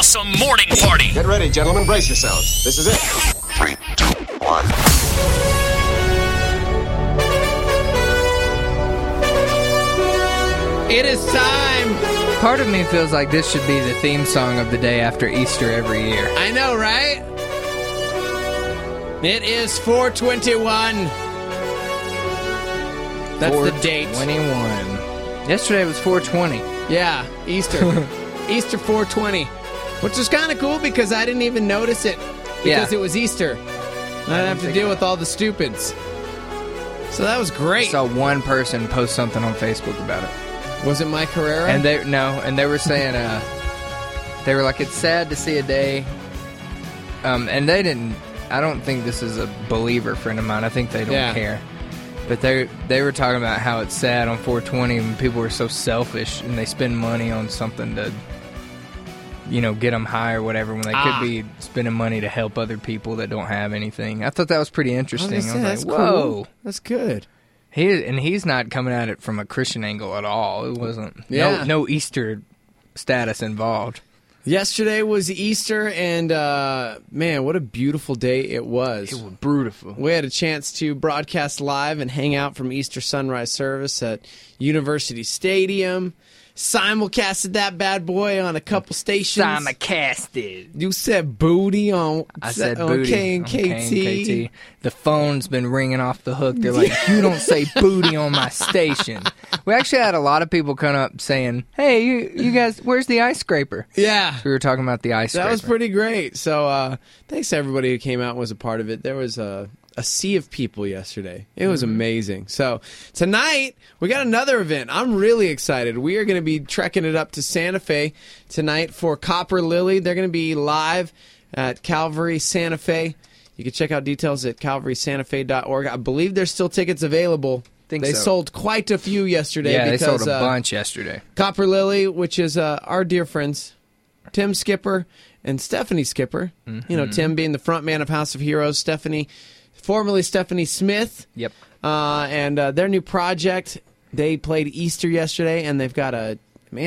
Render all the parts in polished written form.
awesome morning party. Get ready, gentlemen. Brace yourselves. This is it. 3, 2, 1. It is time. Part of me feels like this should be the theme song of the day after Easter every year. I know, right? It is 4/21. That's the date. 4/21. Yesterday was 4/20. Yeah, Easter. Easter 4/20. Which is kind of cool because I didn't even notice it because it was Easter. I didn't have to deal with all the stupids. So that was great. I saw one person post something on Facebook about it. Was it Mike Herrera? And they were saying, they were like, it's sad to see a day, and they didn't, I don't think this is a believer friend of mine, I think they don't care, but they were talking about how it's sad on 4/20 when people are so selfish and they spend money on something to, get them high or whatever, when they could be spending money to help other people that don't have anything. I thought that was pretty interesting. I was that's like, whoa. Cool. That's good. He's not coming at it from a Christian angle at all. It wasn't. No Easter status involved. Yesterday was Easter, and man, what a beautiful day it was. It was beautiful. We had a chance to broadcast live and hang out from Easter sunrise service at University Stadium. Simulcasted that bad boy on a couple stations. Simulcasted. You said booty on. I said booty on KNKT. The phone's been ringing off the hook. They're like, you don't say booty on my station. We actually had a lot of people come up saying, hey, you guys, where's the ice scraper? Yeah. So we were talking about the ice scraper. That was pretty great. So thanks to everybody who came out and was a part of it. There was a sea of people yesterday. It was amazing. So tonight, we got another event. I'm really excited. We are going to be trekking it up to Santa Fe tonight for Copper Lily. They're going to be live at Calvary Santa Fe. You can check out details at calvarysantafe.org. I believe there's still tickets available. They sold quite a few yesterday. Yeah, because, they sold a bunch yesterday. Copper Lily, which is our dear friends, Tim Skipper and Stephanie Skipper. Mm-hmm. Tim being the front man of House of Heroes, Stephanie, formerly Stephanie Smith. Yep. And their new project, they played Easter yesterday, and they've got a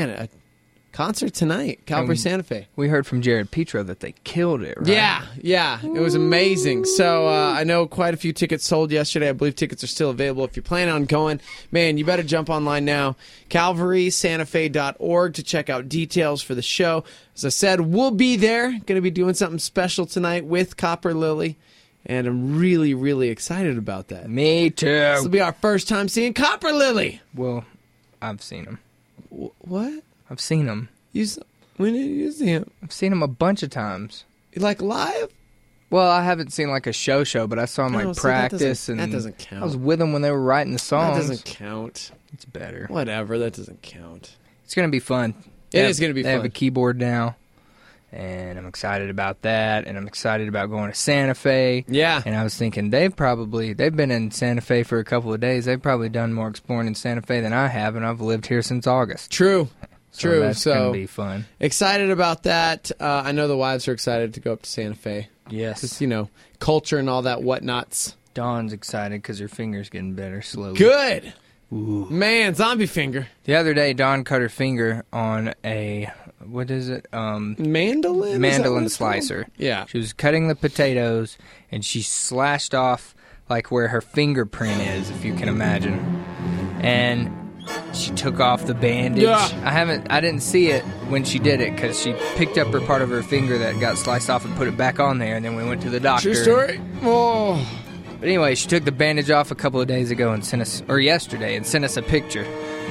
concert tonight, Calvary Santa Fe. We heard from Jared Petro that they killed it, right? Yeah. It was amazing. So I know quite a few tickets sold yesterday. I believe tickets are still available. If you're planning on going, man, you better jump online now. calvarysantafe.org to check out details for the show. As I said, we'll be there. Going to be doing something special tonight with Copper Lily. And I'm really, really excited about that. Me too. This will be our first time seeing Copper Lily. Well, I've seen him. What? I've seen him. When did you see him? I've seen him a bunch of times. Like live? Well, I haven't seen like a show, but I saw him practice. That doesn't count. I was with him when they were writing the songs. That doesn't count. It's better. Whatever, that doesn't count. It's going to be fun. It is going to be fun. They have a keyboard now. And I'm excited about that, and I'm excited about going to Santa Fe. Yeah. And I was thinking they've been in Santa Fe for a couple of days. They've probably done more exploring in Santa Fe than I have, and I've lived here since August. True. That's going to be fun. Excited about that. I know the wives are excited to go up to Santa Fe. Yes. Just, culture and all that whatnots. Dawn's excited because her finger's getting better slowly. Good. Ooh. Man, zombie finger. The other day, Dawn cut her finger on a, what is it? Mandolin? Mandolin slicer. Yeah. She was cutting the potatoes, and she slashed off, like, where her fingerprint is, if you can imagine. And she took off the bandage. Yeah. I didn't see it when she did it, because she picked up her part of her finger that got sliced off and put it back on there, and then we went to the doctor. True story? Oh. But anyway, she took the bandage off a couple of days ago yesterday and sent us a picture.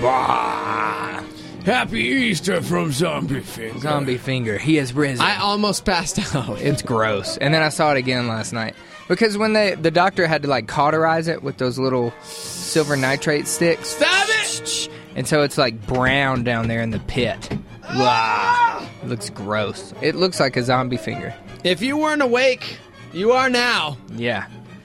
Bah! Happy Easter from Zombie Finger. Zombie Finger, he has risen. I almost passed out. It's gross. And then I saw it again last night. Because when the doctor had to like cauterize it with those little silver nitrate sticks. Stop it! And so it's like brown down there in the pit. Wow. It looks gross. It looks like a zombie finger. If you weren't awake, you are now. Yeah.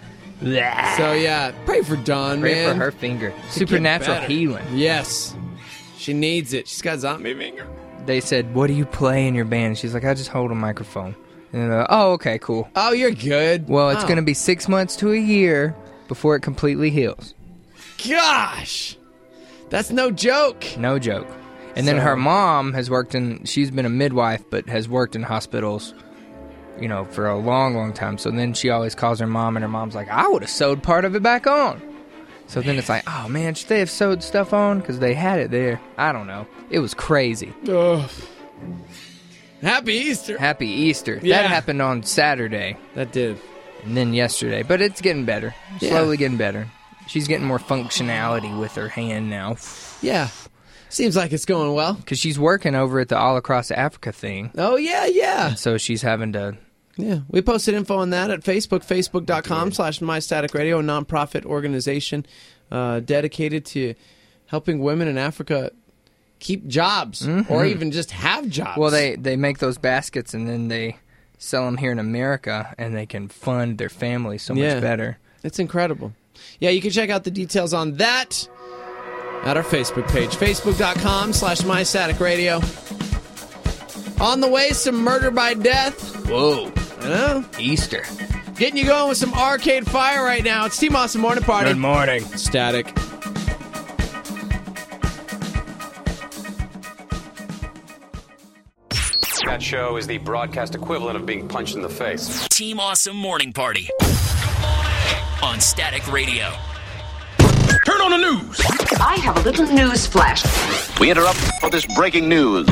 So yeah, pray for Dawn, pray man. Pray for her finger. Supernatural healing. Yes. She needs it. She's got zombie finger. They said, what do you play in your band? She's like, I just hold a microphone. And they're like, oh, okay, cool. Oh, you're good. Well, it's going to be 6 months to a year before it completely heals. Gosh. That's no joke. No joke. And then her mom has she's been a midwife, but has worked in hospitals, for a long, long time. So then she always calls her mom, and her mom's like, I would have sewed part of it back on. So then it's like, oh man, should they have sewed stuff on? Because they had it there. I don't know. It was crazy. Ugh. Happy Easter. Happy Easter. Yeah. That happened on Saturday. That did. And then yesterday. But it's getting better. Slowly getting better. She's getting more functionality with her hand now. Yeah. Seems like it's going well. Because she's working over at the All Across Africa thing. Oh, yeah. And so she's having to... Yeah, we posted info on that at Facebook, facebook.com/MyStaticRadio, a nonprofit organization dedicated to helping women in Africa keep jobs or even just have jobs. Well, they make those baskets and then they sell them here in America, and they can fund their family so much better. It's incredible. Yeah, you can check out the details on that at our Facebook page, facebook.com/MyStaticRadio. On the way, some murder by death. Whoa. I know. Easter. Getting you going with some Arcade Fire right now. It's T-Moss and Morning Party. Good morning. Static. That show is the broadcast equivalent of being punched in the face. Team Awesome Morning Party on Static Radio. Turn on the news. I have a little news flash. We interrupt for this breaking news.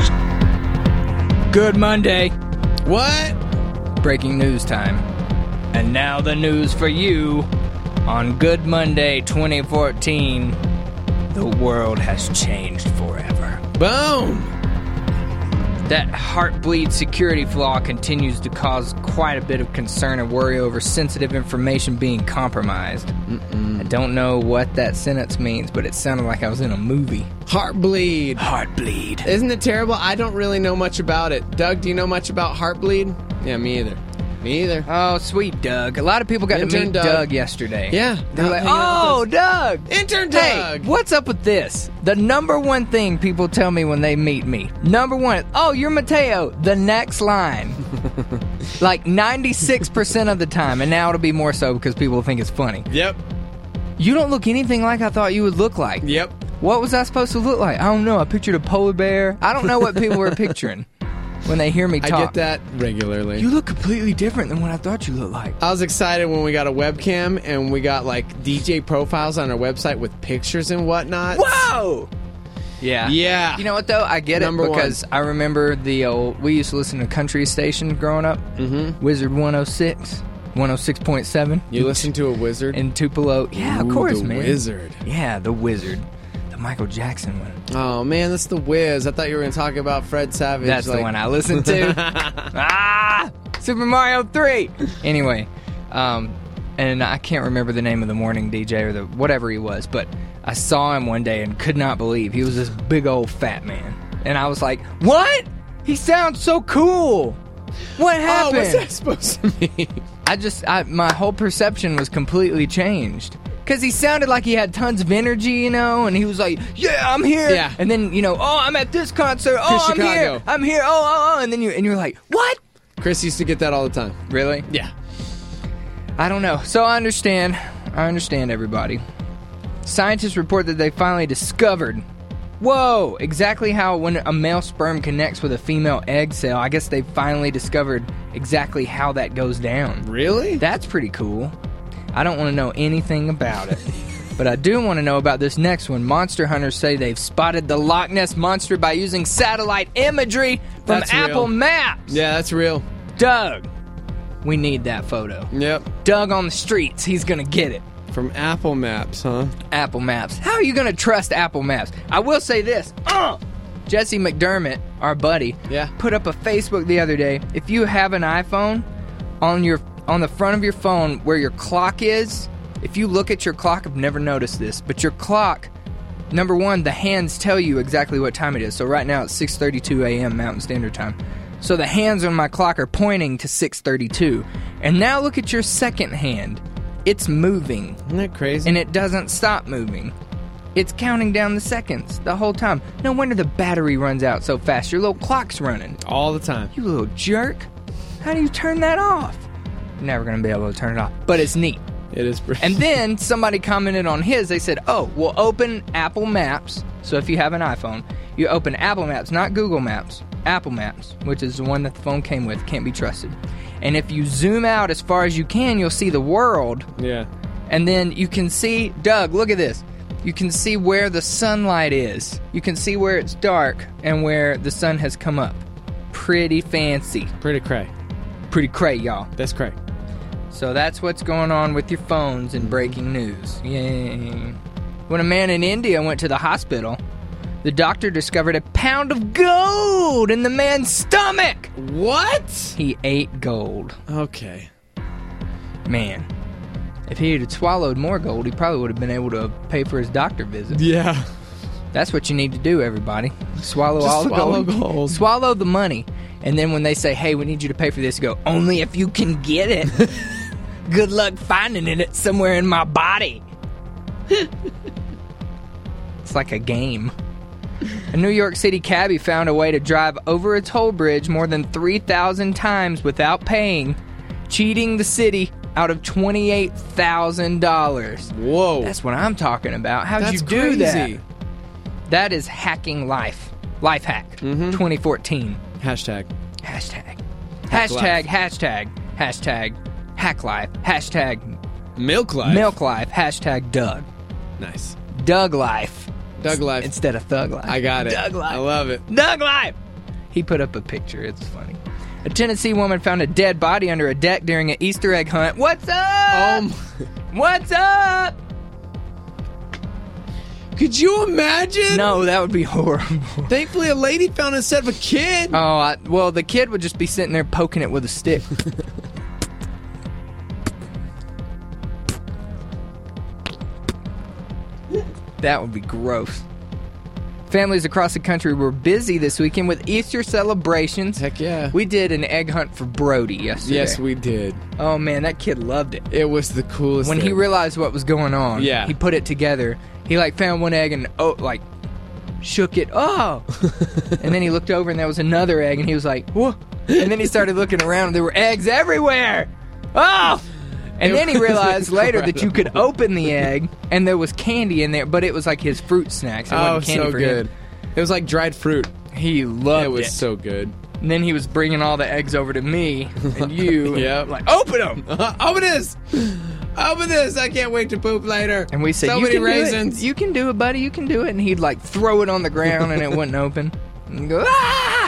Good Monday. What? Breaking news time. And now the news for you. On Good Monday 2014, the world has changed forever. Boom. That Heartbleed security flaw continues to cause quite a bit of concern and worry over sensitive information being compromised. I don't know what that sentence means, but it sounded like I was in a movie. Heartbleed. Heartbleed. Isn't it terrible? I don't really know much about it. Doug, do you know much about Heartbleed? Yeah, me either. Me either. Oh, sweet Doug. A lot of people got to Intern meet Doug. Doug yesterday. Yeah. They're like, hang out oh, with us. Doug. Intern Hey, Doug. what's up with this? The number one thing people tell me when they meet me. Number one, oh, you're Mateo. The next line. Like 96% of the time. And now it'll be more so because people think it's funny. Yep. You don't look anything like I thought you would look like. Yep. What was I supposed to look like? I don't know. I pictured a polar bear. I don't know what people were picturing when they hear me talk. I get that regularly. You look completely different than what I thought you looked like. I was excited when we got a webcam and we got like DJ profiles on our website with pictures and whatnot. Whoa! Yeah. Yeah. You know what, though? I get Number it because I remember the old... We used to listen to country station growing up. Mm-hmm. Wizard 106. 106.7. You listen to a wizard? In Tupelo. Yeah, of course, the man. Wizard. Yeah, the Wizard. The Michael Jackson one. Oh, man, that's the Wiz. I thought you were going to talk about Fred Savage. That's the one I listened to. Super Mario 3. Anyway, and I can't remember the name of the morning DJ or the whatever he was, but I saw him one day and could not believe he was this big old fat man. And I was like, what? He sounds so cool. What happened? Oh, what's that supposed to mean? My whole perception was completely changed. Because he sounded like he had tons of energy, and he was like, yeah, I'm here. Yeah. And then, oh, I'm at this concert. Oh, I'm Chicago. here. I'm here. Oh. And then you're like, what? Chris used to get that all the time. Really? Yeah. I don't know. So I understand. Everybody. Scientists report that they finally discovered, exactly how when a male sperm connects with a female egg cell. I guess they finally discovered exactly how that goes down. Really? That's pretty cool. I don't want to know anything about it. But I do want to know about this next one. Monster hunters say they've spotted the Loch Ness Monster by using satellite imagery from That's Apple real. Maps. Yeah, that's real. Doug, we need that photo. Yep. Doug on the streets, he's going to get it. From Apple Maps, huh? Apple Maps. How are you going to trust Apple Maps? I will say this. Jesse McDermott, our buddy, put up a Facebook the other day. If you have an iPhone, on the front of your phone where your clock is, if you look at your clock, I've never noticed this, but your clock, number one, the hands tell you exactly what time it is. So right now it's 6:32 a.m. Mountain Standard Time. So the hands on my clock are pointing to 6:32. And now look at your second hand. It's moving. Isn't that crazy? And it doesn't stop moving. It's counting down the seconds the whole time. No wonder the battery runs out so fast. Your little clock's running. All the time. You little jerk. How do you turn that off? You're never going to be able to turn it off. But it's neat. It is pretty. And then somebody commented on his. They said, oh, well, open Apple Maps. So if you have an iPhone, you open Apple Maps, not Google Maps. Apple Maps, which is the one that the phone came with, can't be trusted. And if you zoom out as far as you can, you'll see the world. Yeah. And then you can see, Doug, look at this. You can see where the sunlight is. You can see where it's dark and where the sun has come up. Pretty fancy. Pretty cray. Pretty cray, y'all. That's cray. So that's what's going on with your phones in breaking news. Yay. When a man in India went to the hospital, the doctor discovered a pound of gold in the man's stomach. What? He ate gold. Okay. Man, if he had swallowed more gold, he probably would have been able to pay for his doctor visit. Yeah. That's what you need to do, everybody. Swallow Just all the swallow gold. gold. Swallow the money. And then when they say, hey, we need you to pay for this, go, only if you can get it. Good luck finding it somewhere in my body. It's like a game. A New York City cabbie found a way to drive over a toll bridge more than 3,000 times without paying, cheating the city out of $28,000. Whoa. That's what I'm talking about. How'd That's you do crazy. that? That is hacking life. Life hack. 2014. Hashtag. Hashtag. Hack Hashtag, life. hashtag, hashtag, hack life, hashtag, Milk life. milk life, hashtag Doug. Nice. Doug life. Doug life. Instead of thug life. I got it. Doug life. I love it. Doug life! He put up a picture. It's funny. A Tennessee woman found a dead body under a deck during an Easter egg hunt. What's up? What's up? Could you imagine? No, that would be horrible. Thankfully, a lady found it instead of a kid. Oh, well, the kid would just be sitting there poking it with a stick. That would be gross. Families across the country were busy this weekend with Easter celebrations. Heck yeah. We did an egg hunt for Brody yesterday. Yes, we did. Oh, man, that kid loved it. It was the coolest When thing. he realized what was going on, Yeah. he put it together. He, found one egg and, shook it. Oh! And then he looked over and there was another egg and he was like, whoa! And then he started looking around and there were eggs everywhere! Oh! And then he realized later that you could open the egg and there was candy in there, but it was like his fruit snacks. It wasn't candy so for good. him. It was like dried fruit. He loved it. It was so good. And then he was bringing all the eggs over to me and you. Yep. Like, open them! Open this! Open this! I can't wait to poop later. And we said, so you many can raisins. do it. You can do it, buddy. You can do it. And he'd throw it on the ground and it wouldn't open. And go, ah!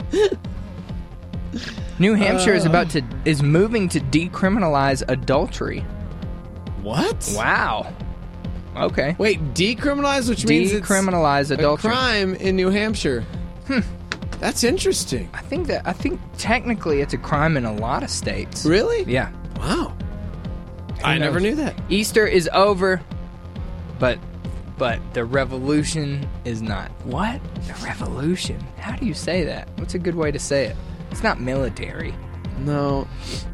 New Hampshire is moving to decriminalize adultery. What? Wow. Okay. Wait, decriminalize, which means it's Decriminalize a adultery. crime in New Hampshire. That's interesting. I think technically it's a crime in a lot of states. Really? Yeah. Wow. Who I never knows? knew that. Easter is over, but the revolution is not. What? The revolution? How do you say that? What's a good way to say it? It's not military. No,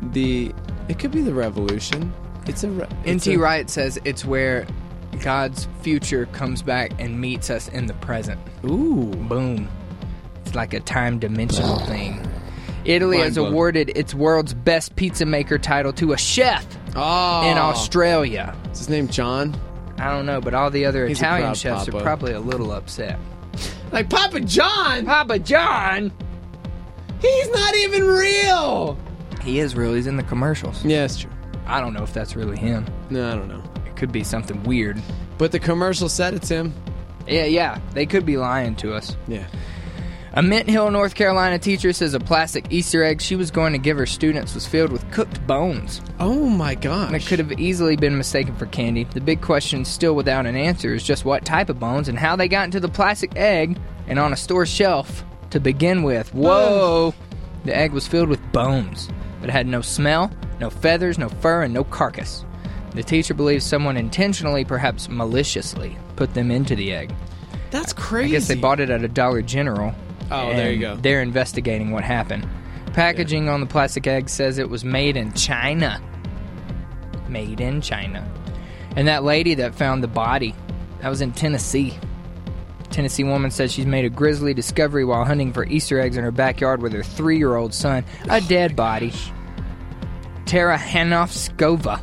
it could be the revolution. N.T. Wright says it's where God's future comes back and meets us in the present. Ooh. Boom. It's like a time dimensional thing. Italy has Mind-blowing. awarded its world's best pizza maker title to a chef Oh. in Australia. Is his name John? I don't know, but all the other He's a Italian proud chefs papa. are probably a little upset. Like Papa John? Papa John! He's not even real. He is real. He's in the commercials. Yeah, it's true. I don't know if that's really him. No, I don't know. It could be something weird. But the commercial said it's him. Yeah. They could be lying to us. Yeah. A Mint Hill, North Carolina teacher says a plastic Easter egg she was going to give her students was filled with cooked bones. Oh my gosh. And it could have easily been mistaken for candy. The big question, still without an answer, is just what type of bones and how they got into the plastic egg and on a store shelf to begin with. Whoa! The egg was filled with bones, but it had no smell, no feathers, no fur, and no carcass. The teacher believes someone intentionally, perhaps maliciously, put them into the egg. That's crazy. I guess they bought it at a Dollar General. Oh, there you go. They're investigating what happened. Packaging on the plastic egg says it was made in China. Made in China. And that lady that found the body, that was in Tennessee. Tennessee woman says she's made a grisly discovery while hunting for Easter eggs in her backyard with her 3-year-old son. A dead body. Tara Hanovskova.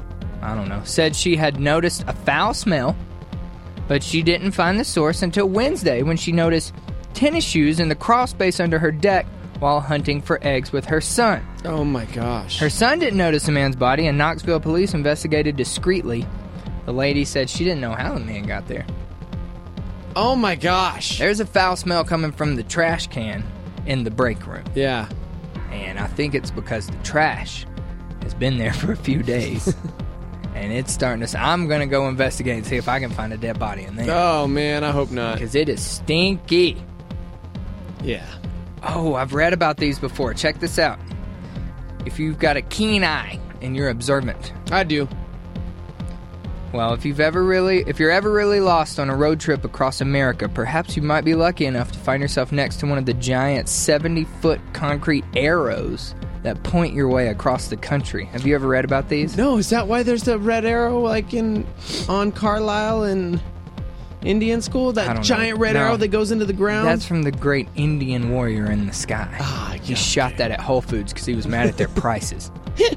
I don't know, said she had noticed a foul smell, but she didn't find the source until Wednesday when she noticed tennis shoes in the crawl space under her deck while hunting for eggs with her son. Oh my gosh. Her son didn't notice the man's body, and Knoxville police investigated discreetly. The lady said she didn't know how the man got there. Oh my gosh. There's a foul smell coming from the trash can in the break room. Yeah. And I think it's because the trash has been there for a few days. And it's starting to... I'm going to go investigate and see if I can find a dead body in there. Oh, man, I hope not. Because it is stinky. Yeah. Oh, I've read about these before. Check this out. If you've got a keen eye and you're observant... I do. Well, if you're ever really lost on a road trip across America, perhaps you might be lucky enough to find yourself next to one of the giant 70-foot concrete arrows that point your way across the country. Have you ever read about these? No, is that why there's the red arrow like on Carlisle and Indian School? That giant red arrow that goes into the ground? That's from the great Indian warrior in the sky. He shot that at Whole Foods because he was mad at their prices.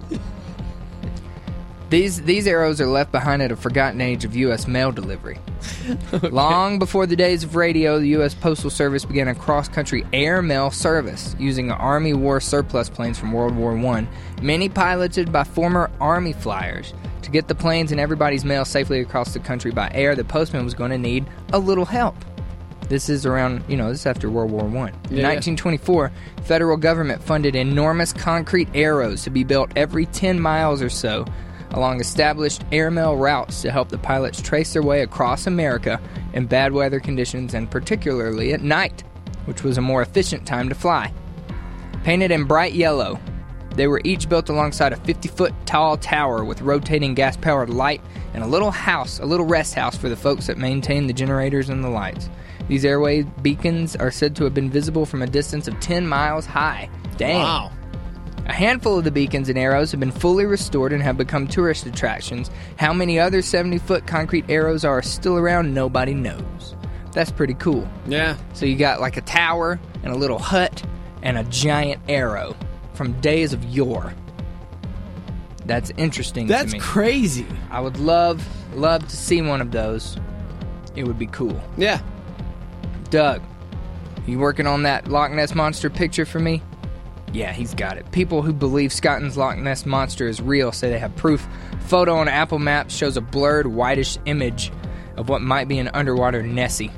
These arrows are left behind at a forgotten age of U.S. mail delivery. Okay. Long before the days of radio, the U.S. Postal Service began a cross-country air mail service using Army war surplus planes from World War I, many piloted by former Army flyers. To get the planes and everybody's mail safely across the country by air, the postman was going to need a little help. This is around, this is after World War I. In 1924, the federal government funded enormous concrete arrows to be built every 10 miles or so along established airmail routes to help the pilots trace their way across America in bad weather conditions and particularly at night, which was a more efficient time to fly. Painted in bright yellow, they were each built alongside a 50-foot tall tower with rotating gas-powered light and a little rest house for the folks that maintained the generators and the lights. These airway beacons are said to have been visible from a distance of 10 miles high. Dang. Wow. A handful of the beacons and arrows have been fully restored and have become tourist attractions. How many other 70-foot concrete arrows are still around, nobody knows. That's pretty cool. Yeah. So you got like a tower and a little hut and a giant arrow from days of yore. That's interesting to me. That's crazy. I would love to see one of those. It would be cool. Yeah. Doug, you working on that Loch Ness Monster picture for me? Yeah, he's got it. People who believe Scotland's Loch Ness Monster is real say they have proof. Photo on Apple Maps shows a blurred, whitish image of what might be an underwater Nessie.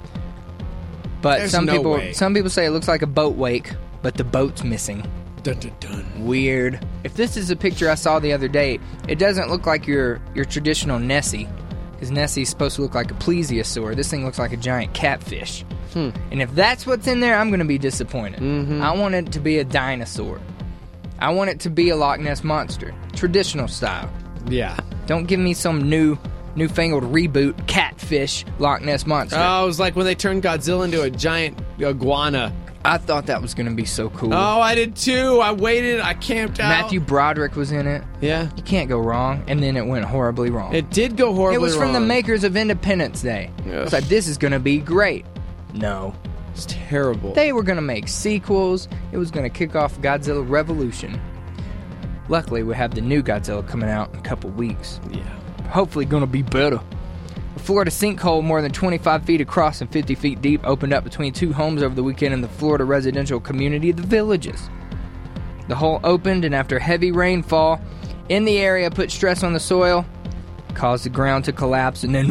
But There's some people say it looks like a boat wake, but the boat's missing. Dun, dun, dun. Weird. If this is a picture I saw the other day, it doesn't look like your traditional Nessie, because Nessie's supposed to look like a plesiosaur. This thing looks like a giant catfish. And if that's what's in there, I'm going to be disappointed. Mm-hmm. I want it to be a dinosaur. I want it to be a Loch Ness Monster. Traditional style. Yeah. Don't give me some newfangled reboot catfish Loch Ness Monster. Oh, it was like when they turned Godzilla into a giant iguana. I thought that was going to be so cool. Oh, I did too. I waited. I camped out. Matthew Broderick was in it. Yeah. You can't go wrong. And then it went horribly wrong. It did go horribly wrong. It was from the makers of Independence Day. Ugh. It's like, this is going to be great. No. It's terrible. They were going to make sequels. It was going to kick off Godzilla Revolution. Luckily, we have the new Godzilla coming out in a couple weeks. Yeah. Hopefully going to be better. A Florida sinkhole more than 25 feet across and 50 feet deep opened up between two homes over the weekend in the Florida residential community, The Villages. The hole opened, and after heavy rainfall in the area put stress on the soil, caused the ground to collapse, and then...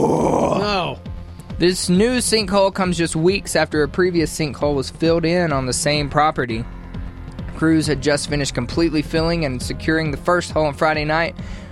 No. This new sinkhole comes just weeks after a previous sinkhole was filled in on the same property. Crews had just finished completely filling and securing the first hole on Friday night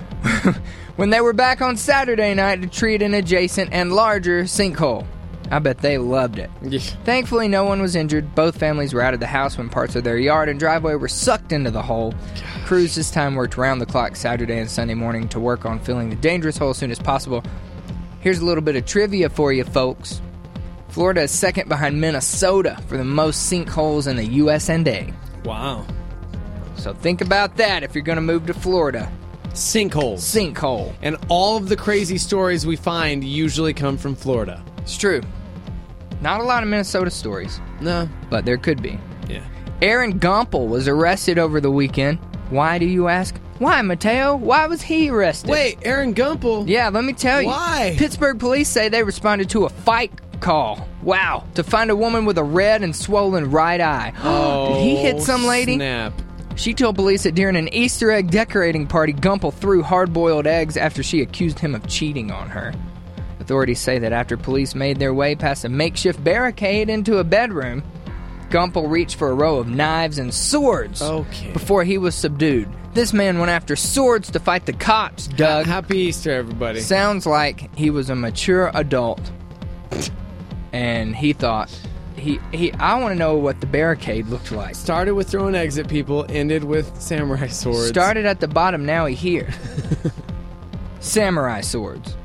when they were back on Saturday night to treat an adjacent and larger sinkhole. I bet they loved it. Yeah. Thankfully, no one was injured. Both families were out of the house when parts of their yard and driveway were sucked into the hole. Gosh. Crews this time worked round the clock Saturday and Sunday morning to work on filling the dangerous hole as soon as possible. Here's a little bit of trivia for you folks. Florida is second behind Minnesota for the most sinkholes in the US&A. Wow. So think about that if you're going to move to Florida. Sinkholes. Sinkhole. And all of the crazy stories we find usually come from Florida. It's true. Not a lot of Minnesota stories. No. But there could be. Yeah. Aaron Gompel was arrested over the weekend. Why, do you ask? Why, Mateo? Why was he arrested? Wait, Aaron Gumpel? Yeah, let me tell you. Why? Pittsburgh police say they responded to a fight call. Wow. To find a woman with a red and swollen right eye. Oh, did he hit some lady? Snap. She told police that during an Easter egg decorating party, Gumpel threw hard-boiled eggs after she accused him of cheating on her. Authorities say that after police made their way past a makeshift barricade into a bedroom, Gumpel reached for a row of knives and swords before he was subdued. This man went after swords to fight the cops, Doug. Happy Easter, everybody. Sounds like he was a mature adult. And he thought, I want to know what the barricade looked like. Started with throwing eggs at people, ended with samurai swords. Started at the bottom, now he here. Samurai swords.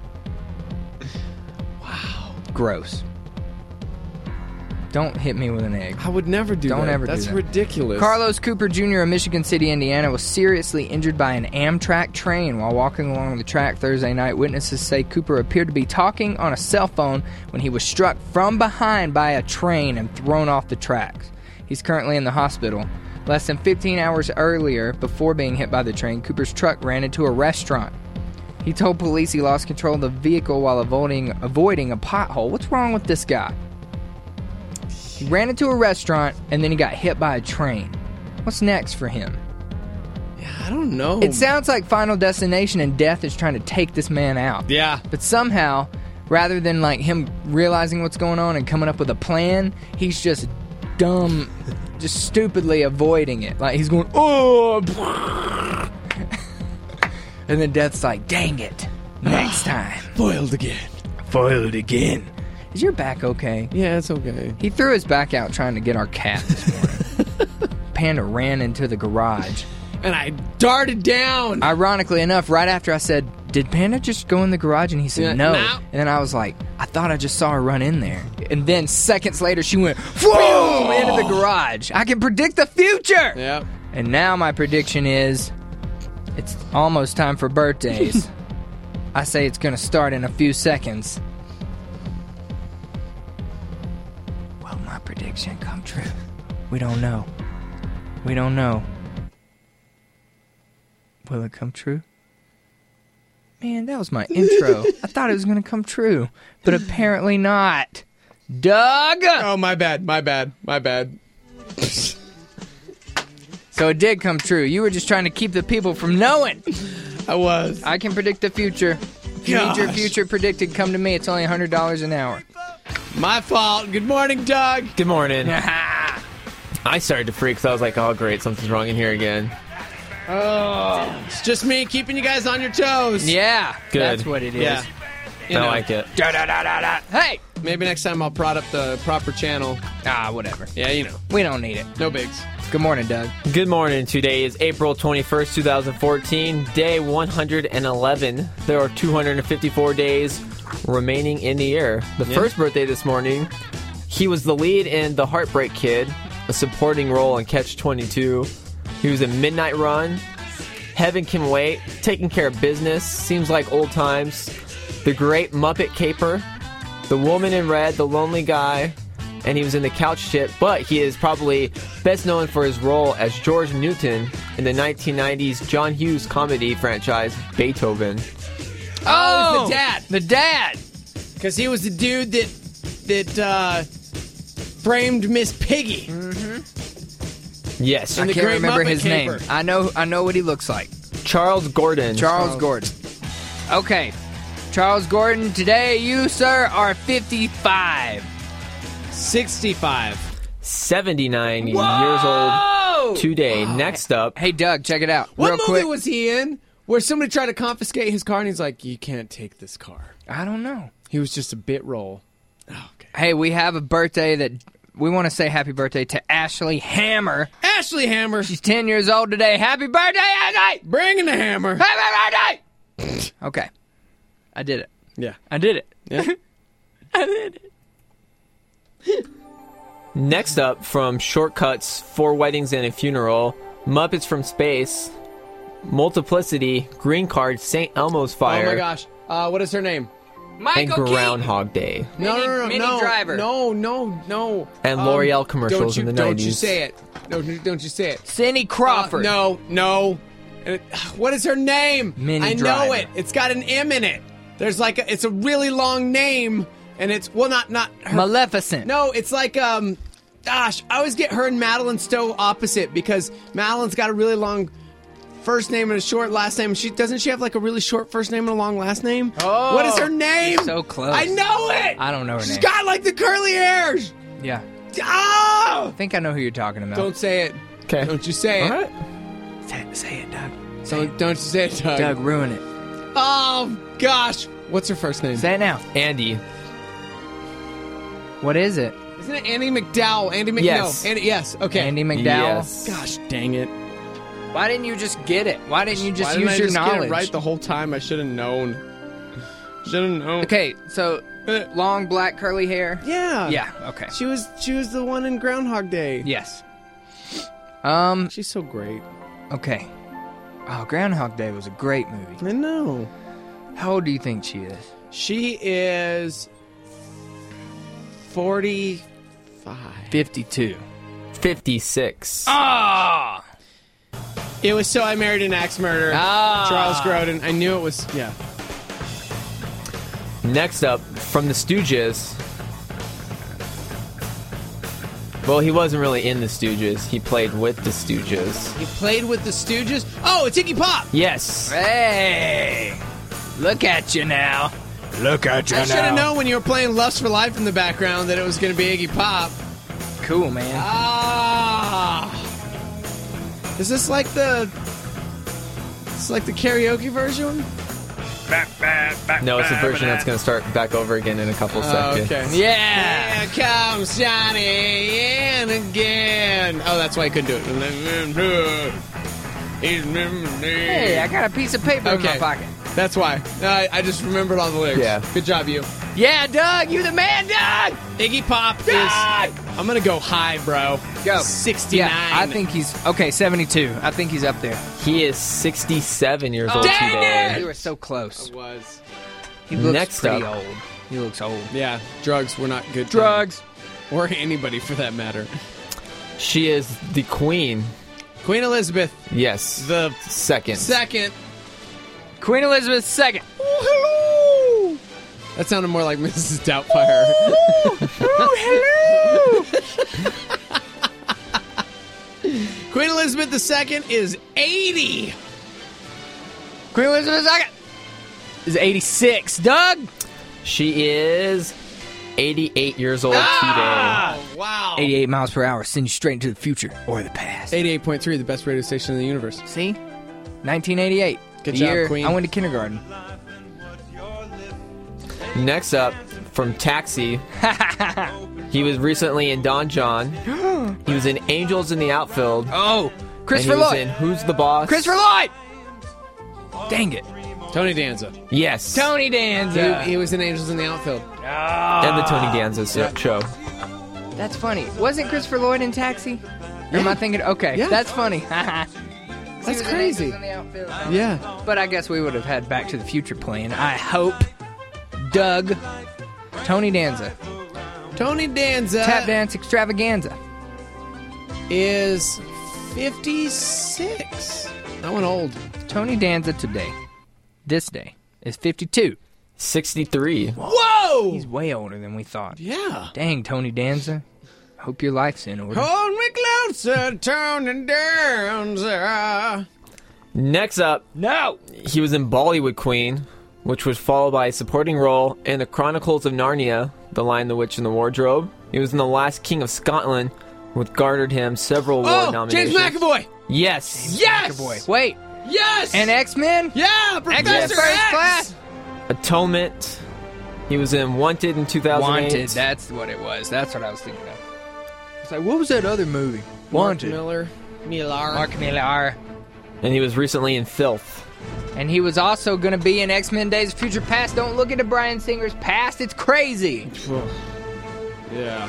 Wow. Gross. Don't hit me with an egg. I would never do that. Don't ever do that. That's ridiculous. Carlos Cooper Jr. of Michigan City, Indiana, was seriously injured by an Amtrak train while walking along the track Thursday night. Witnesses say Cooper appeared to be talking on a cell phone when he was struck from behind by a train and thrown off the tracks. He's currently in the hospital. Less than 15 hours earlier, before being hit by the train, Cooper's truck ran into a restaurant. He told police he lost control of the vehicle while avoiding a pothole. What's wrong with this guy? He ran into a restaurant, and then he got hit by a train. What's next for him? Yeah, I don't know. It sounds like Final Destination and death is trying to take this man out. Yeah. But somehow, rather than like him realizing what's going on and coming up with a plan, he's just dumb, just stupidly avoiding it. Like he's going, oh! And then death's like, dang it, next time. Foiled again. Foiled again. Is your back okay? Yeah, it's okay. He threw his back out trying to get our cat this morning. Panda ran into the garage. And I darted down. Ironically enough, right after I said, did Panda just go in the garage? And he said, no. And then I was like, I thought I just saw her run in there. And then seconds later, she went, boom, into the garage. I can predict the future. Yep. And now my prediction is, it's almost time for birthdays. I say it's going to start in a few seconds. Will my prediction come true? We don't know. We don't know. Will it come true? Man, that was my intro. I thought it was going to come true, but apparently not. Doug! Oh, my bad. So it did come true. You were just trying to keep the people from knowing. I was. I can predict the future. If you need your future predicted, come to me. It's only $100 an hour. My fault. Good morning, Doug. Good morning. I started to freak because I was like, oh, great, something's wrong in here again. Oh, it's just me keeping you guys on your toes. Yeah, good. That's what it is. Yeah. I like it. Hey! Maybe next time I'll prod up the proper channel. Whatever. Yeah, you know. We don't need it. No bigs. Good morning, Doug. Good morning. Today is April 21st, 2014, day 111. There are 254 days remaining in the year. The first birthday this morning, he was the lead in The Heartbreak Kid, a supporting role in Catch-22. He was in Midnight Run, Heaven Can Wait, Taking Care of Business, Seems Like Old Times, The Great Muppet Caper, The Woman in Red, The Lonely Guy, and he was in The Couch Shit, but he is probably best known for his role as George Newton in the 1990s John Hughes comedy franchise, Beethoven. Oh, the dad. The dad. Because he was the dude that framed Miss Piggy. Yes. I the can't Great remember Muppet his Caper. name. I know what he looks like. Charles Gordon. Charles Gordon. Okay. Charles Gordon, today you, sir, are 55. 65. 79 years old today. Next up. Hey, Doug, check it out. What Real movie quick. was he in where somebody tried to confiscate his car and he's like, you can't take this car? I don't know. He was just a bit role. Oh, okay. Hey, we have a birthday that we want to say happy birthday to Ashley Hammer. Ashley Hammer. She's 10 years old today. Happy birthday, Ashley! Bringing the hammer. Happy birthday! Okay. I did it. Yeah. I did it. Yeah. I did it. Next up, from Shortcuts, 4 Weddings and a Funeral, Muppets from Space, Multiplicity, Green Card, St. Elmo's Fire, Oh my gosh. What is her name? and Michael Groundhog Day. No. Minnie Driver. No. And L'Oreal commercials in the 90s. Don't you say it. No, don't you say it. Cindy Crawford. No. What is her name? Minnie I know Driver. it. It's got an M in it. There's like it's a really long name, and it's not her. Maleficent. No, it's like gosh, I always get her and Madeline Stowe opposite because Madeline's got a really long first name and a short last name. Doesn't she have like a really short first name and a long last name? Oh, what is her name? you're so close. I know it. I don't know her She's name. got like the curly hairs. Yeah. Oh! I think I know who you're talking about. Don't say it. Okay. Don't you say it. All right. Say it, Doug. Don't you say it, Doug. Doug, ruin it. Oh gosh, what's her first name? Say it now. Andy. What is it? Isn't it Andy McDowell? Andy McDowell. Yes. Andy, yes. Okay. Andy McDowell. Yes. Gosh dang it. Why didn't you just get it? Why didn't you just Why didn't use I your just knowledge? get it right the whole time? I should have known. Should have known. Okay, so long black curly hair. Yeah. Yeah. Okay. She was the one in Groundhog Day. Yes. She's so great. Okay. Oh, Groundhog Day was a great movie. I know. How old do you think she is? She is 45. 52. 56. Ah! It was So I Married an Axe Murderer. Ah. Charles Grodin. I knew it was. Yeah. Next up, from the Stooges. Well, he wasn't really in the Stooges. He played with the Stooges. He played with the Stooges. Oh, it's Iggy Pop. Yes. Hey! Look at you now. Look at you I should have known when you were playing Lust for Life in the background that it was going to be Iggy Pop. Cool, man. Ah. Is this like the? It's like the karaoke version. No, it's a version that's going to start back over again in a couple seconds. Okay. Yeah! Here comes Johnny and again. Oh, that's why I couldn't do it. Hey, I got a piece of paper in my Okay. pocket. That's why. I just remembered all the lyrics. Yeah. Good job, you. Yeah, Doug, you the man, Doug! Iggy Pop Doug! is. I'm gonna go high, bro. Go. 69. Yeah, I think he's... Okay, 72. I think he's up there. He is 67 years old dang today. You were so close. was. He looks Next pretty up. old. He looks old. Yeah, drugs were not good. Drugs. Or anybody for that matter. She is the Queen. Queen Elizabeth Yes. the Second. second. Queen Elizabeth II. Oh, hello. That sounded more like Mrs. Doubtfire. Oh, hello! Queen Elizabeth II is 80. Queen Elizabeth II is 86. Doug? She is 88 years old Oh, wow. 88 miles per hour. Send you straight into the future or the past. 88.3, the best radio station in the universe. See? 1988. Good the job, year Queen. I went to kindergarten. today. Next up, from Taxi. He was recently in Don John. He was in Angels in the Outfield. Oh, Christopher and he was Lloyd. in Who's the Boss? Christopher Lloyd! Dang it. Tony Danza. Yes. Tony Danza. He was in Angels in the Outfield. And the Tony Danza show. That's funny. Wasn't Christopher Lloyd in Taxi? Or am I thinking? Okay, Yeah. that's funny. That's crazy. Yeah. But I guess we would have had Back to the Future playing. I hope. Doug. Tony Danza. Tony Danza Tap Dance Extravaganza. is 56. That one old. Tony Danza today, this day, is 52. 63. Whoa! He's way older than we thought. Yeah. Dang, Tony Danza. Hope your life's in order. Hold me closer, Tony Danza. Next up, No! he was in Bollywood Queen, which was followed by a supporting role in The Chronicles of Narnia, The Lion, the Witch, and the Wardrobe. He was in The Last King of Scotland, which garnered him several award nominations. James McAvoy. Yes. Yes. McAvoy. Wait, Yes. and X-Men? yeah, X-Men Professor First X. Class? Atonement. He was in Wanted in 2008. Wanted, that's what it was. That's what I was thinking of. It's like, what was that other movie? Wanted. Miller. Mark Millar. And he was recently in Filth. And he was also going to be in X-Men Days of Future Past. Don't look into Bryan Singer's past. It's crazy. Yeah.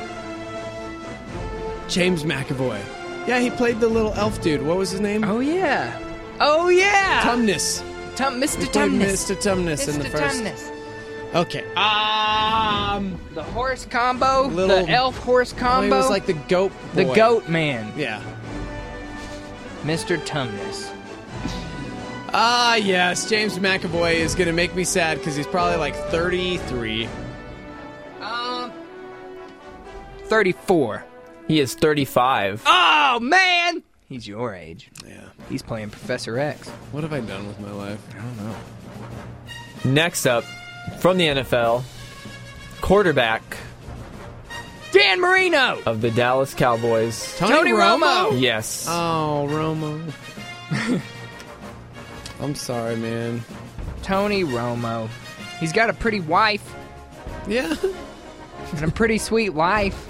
James McAvoy. Yeah, he played the little elf dude. What was his name? Oh, yeah. Oh, yeah. Tumnus. Mr. He played Tumnus. Mr. Tumnus in the Mr. first. Tumnus. Okay. The horse combo. Little- The elf horse Oh, combo. he was like the goat boy. the goat man. Yeah. Mr. Tumnus. Yes, James McAvoy is going to make me sad because he's probably like 33. 34. He is 35. Oh, man! He's your age. Yeah. He's playing Professor X. What have I done with my life? I don't know. Next up, from the NFL, quarterback Dan Marino! of the Dallas Cowboys. Tony Romo! Yes. Oh, Romo. I'm sorry, man. Tony Romo. He's got a pretty wife Yeah. and a pretty sweet life.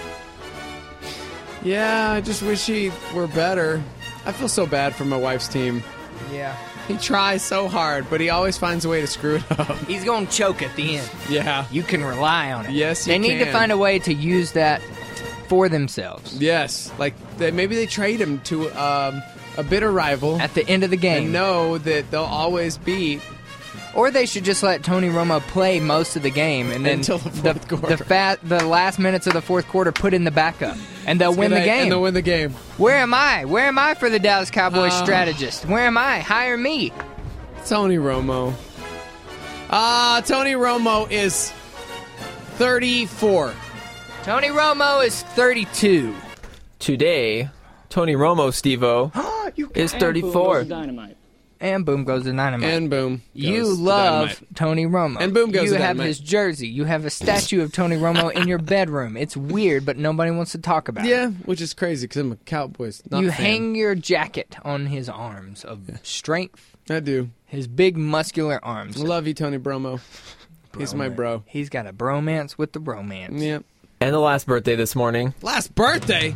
Yeah, I just wish he were better. I feel so bad for my wife's team. Yeah. He tries so hard, but he always finds a way to screw it up. He's going to choke at the end. Yeah. You can rely on it. Yes, you They need to can. find a way to use that for themselves. Yes. Like, maybe they trade him to a bitter rival At the end of the game. and know that they'll always beat. Or they should just let Tony Romo play most of the game and then Until the fourth quarter. the last minutes of the fourth quarter put in the backup. And they'll win the game. And they'll win the game. Where am I? Where am I for the Dallas Cowboys strategist? Where am I? Hire me. Tony Romo. Tony Romo is 34. Tony Romo is 32. Today, Tony Romo, Steve-O, is 34. And boom goes the dynamite. And boom. You goes the love dynamite. Tony Romo. And boom goes You the have dynamite. his jersey. You have a statue of Tony Romo in your bedroom. It's weird, but nobody wants to talk about it. Yeah, which is crazy because I'm a Cowboys. Not You fan. hang your jacket on his arms of strength. I do. His big muscular arms. Love you, Tony Bromo. He's my bro. He's got a bromance with the bromance. Yep. And the last birthday this morning. Last birthday?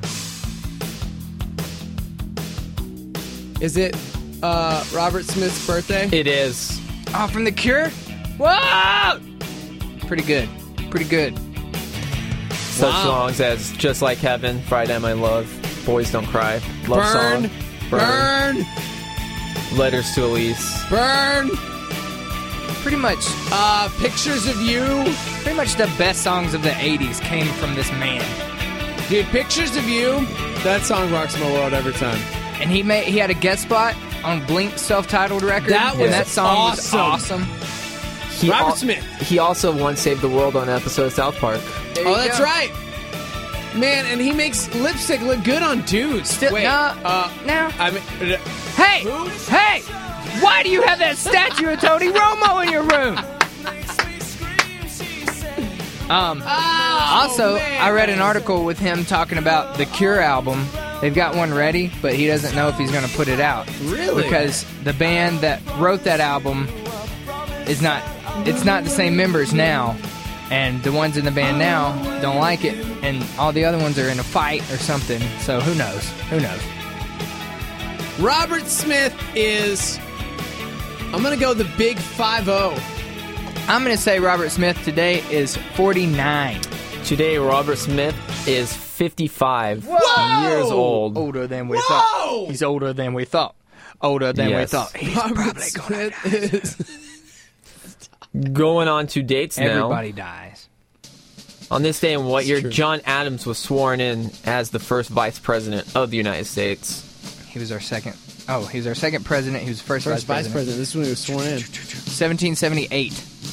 Is it Robert Smith's birthday? It is. Oh, from The Cure? Whoa! Pretty good. Pretty good. Such Wow. songs as Just Like Heaven, Friday Night My Love, Boys Don't Cry, Love Burn, Song, burn, Letters to Elise. burn. Pretty much Pictures of You. Pretty much the best songs of the 80s came from this man. Dude, Pictures of You. That song rocks my world every time. And he had a guest spot on Blink's self-titled record. That was and that song awesome. was awesome. He Robert Smith. He also once saved the world on an episode of South Park. There you Oh, that's go. right. Man, and he makes lipstick look good on dudes. Still, Wait, no. I mean, Hey! Who? Hey! Why do you have that statue of Tony Romo in your room? Also, man. I read an article with him talking about the Cure album. They've got one ready, but he doesn't know if he's going to put it out. Really? Because the band that wrote that album is not, it's not the same members now. And the ones in the band now don't like it. And all the other ones are in a fight or something. So who knows? Who knows? Robert Smith is. I'm gonna go the big 5-0. I'm going to say Robert Smith today is 49. Today, Robert Smith is 55 Whoa! years old. Older than we Whoa! thought. He's older than we thought. Older than we Yes. thought. He's Robert probably going to Smith is. Going on to dates now. Everybody dies. On this day in what year, true. John Adams was sworn in as the first vice president of the United States. He was our second. Oh, he was our second president. He was first First vice president. president. This is when he was sworn in. 1778.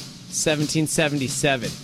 1777.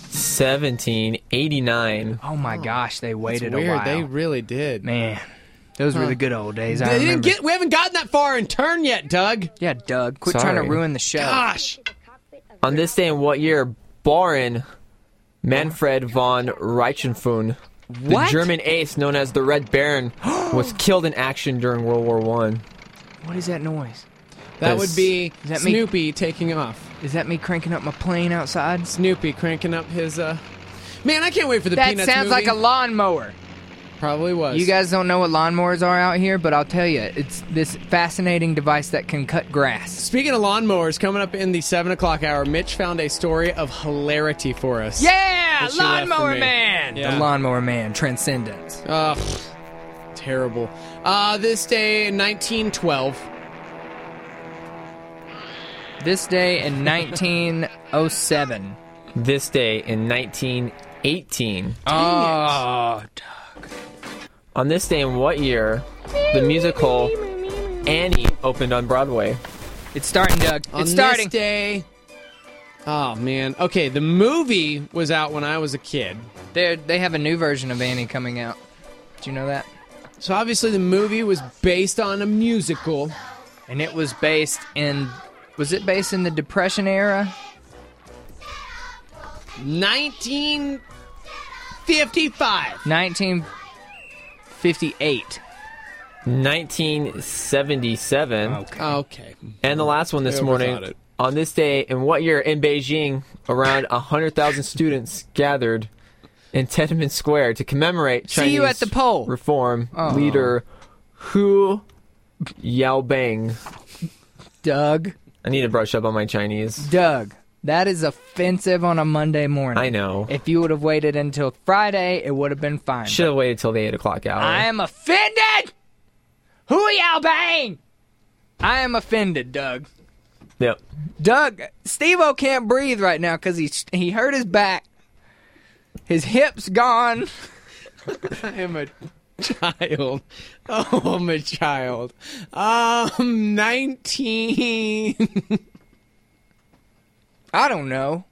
1789. Oh my gosh, they It's waited a weird. while. They really did. Man, those were the good old days. I They didn't remember. get. We haven't gotten that far in turn yet, Doug. Yeah, Doug, quit Sorry. trying to ruin the show. Gosh. On this day in what year, Baron Manfred von Reichenfund, the What? German ace known as the Red Baron, was killed in action during World War I. What is that noise? That Does- would be Is that me? Snoopy taking off. Is that me cranking up my plane outside? Snoopy cranking up his. Man, I can't wait for the That Peanuts sounds movie. like a lawnmower. Probably was. You guys don't know what lawnmowers are out here, but I'll tell you, it's this fascinating device that can cut grass. Speaking of lawnmowers, coming up in the 7 o'clock hour, Mitch found a story of hilarity for us. Yeah, That she left for Lawnmower me. Man. Yeah. The Lawnmower Man, Transcendence. Terrible. This day in 1912. This day in 1907. This day in 1918. Oh, On this day in what year, the musical Annie opened on Broadway. It's starting, Doug. On It's starting. this day... Oh, man. Okay, the movie was out when I was a kid. They have a new version of Annie coming out. Did you know that? So obviously the movie was based on a musical. And it was based in... Was it based in the Depression era? 1955. 1958. 1977. Okay. And the last one this I overthought morning. it. On this day, in what year in Beijing, around 100,000 students gathered in Tiananmen Square to commemorate Chinese See you at the poll. reform leader Hu Yaobang. Doug. I need to brush up on my Chinese. Doug. That is offensive on a Monday morning. I know. If you would have waited until Friday, it would have been fine. Should have waited till the 8 o'clock hour. I am offended! Hu Yaobang! I am offended, Doug. Yep. Doug, Steve-O can't breathe right now because he hurt his back. His hip's gone. I am a child. Oh, I'm a child. 19... I don't know.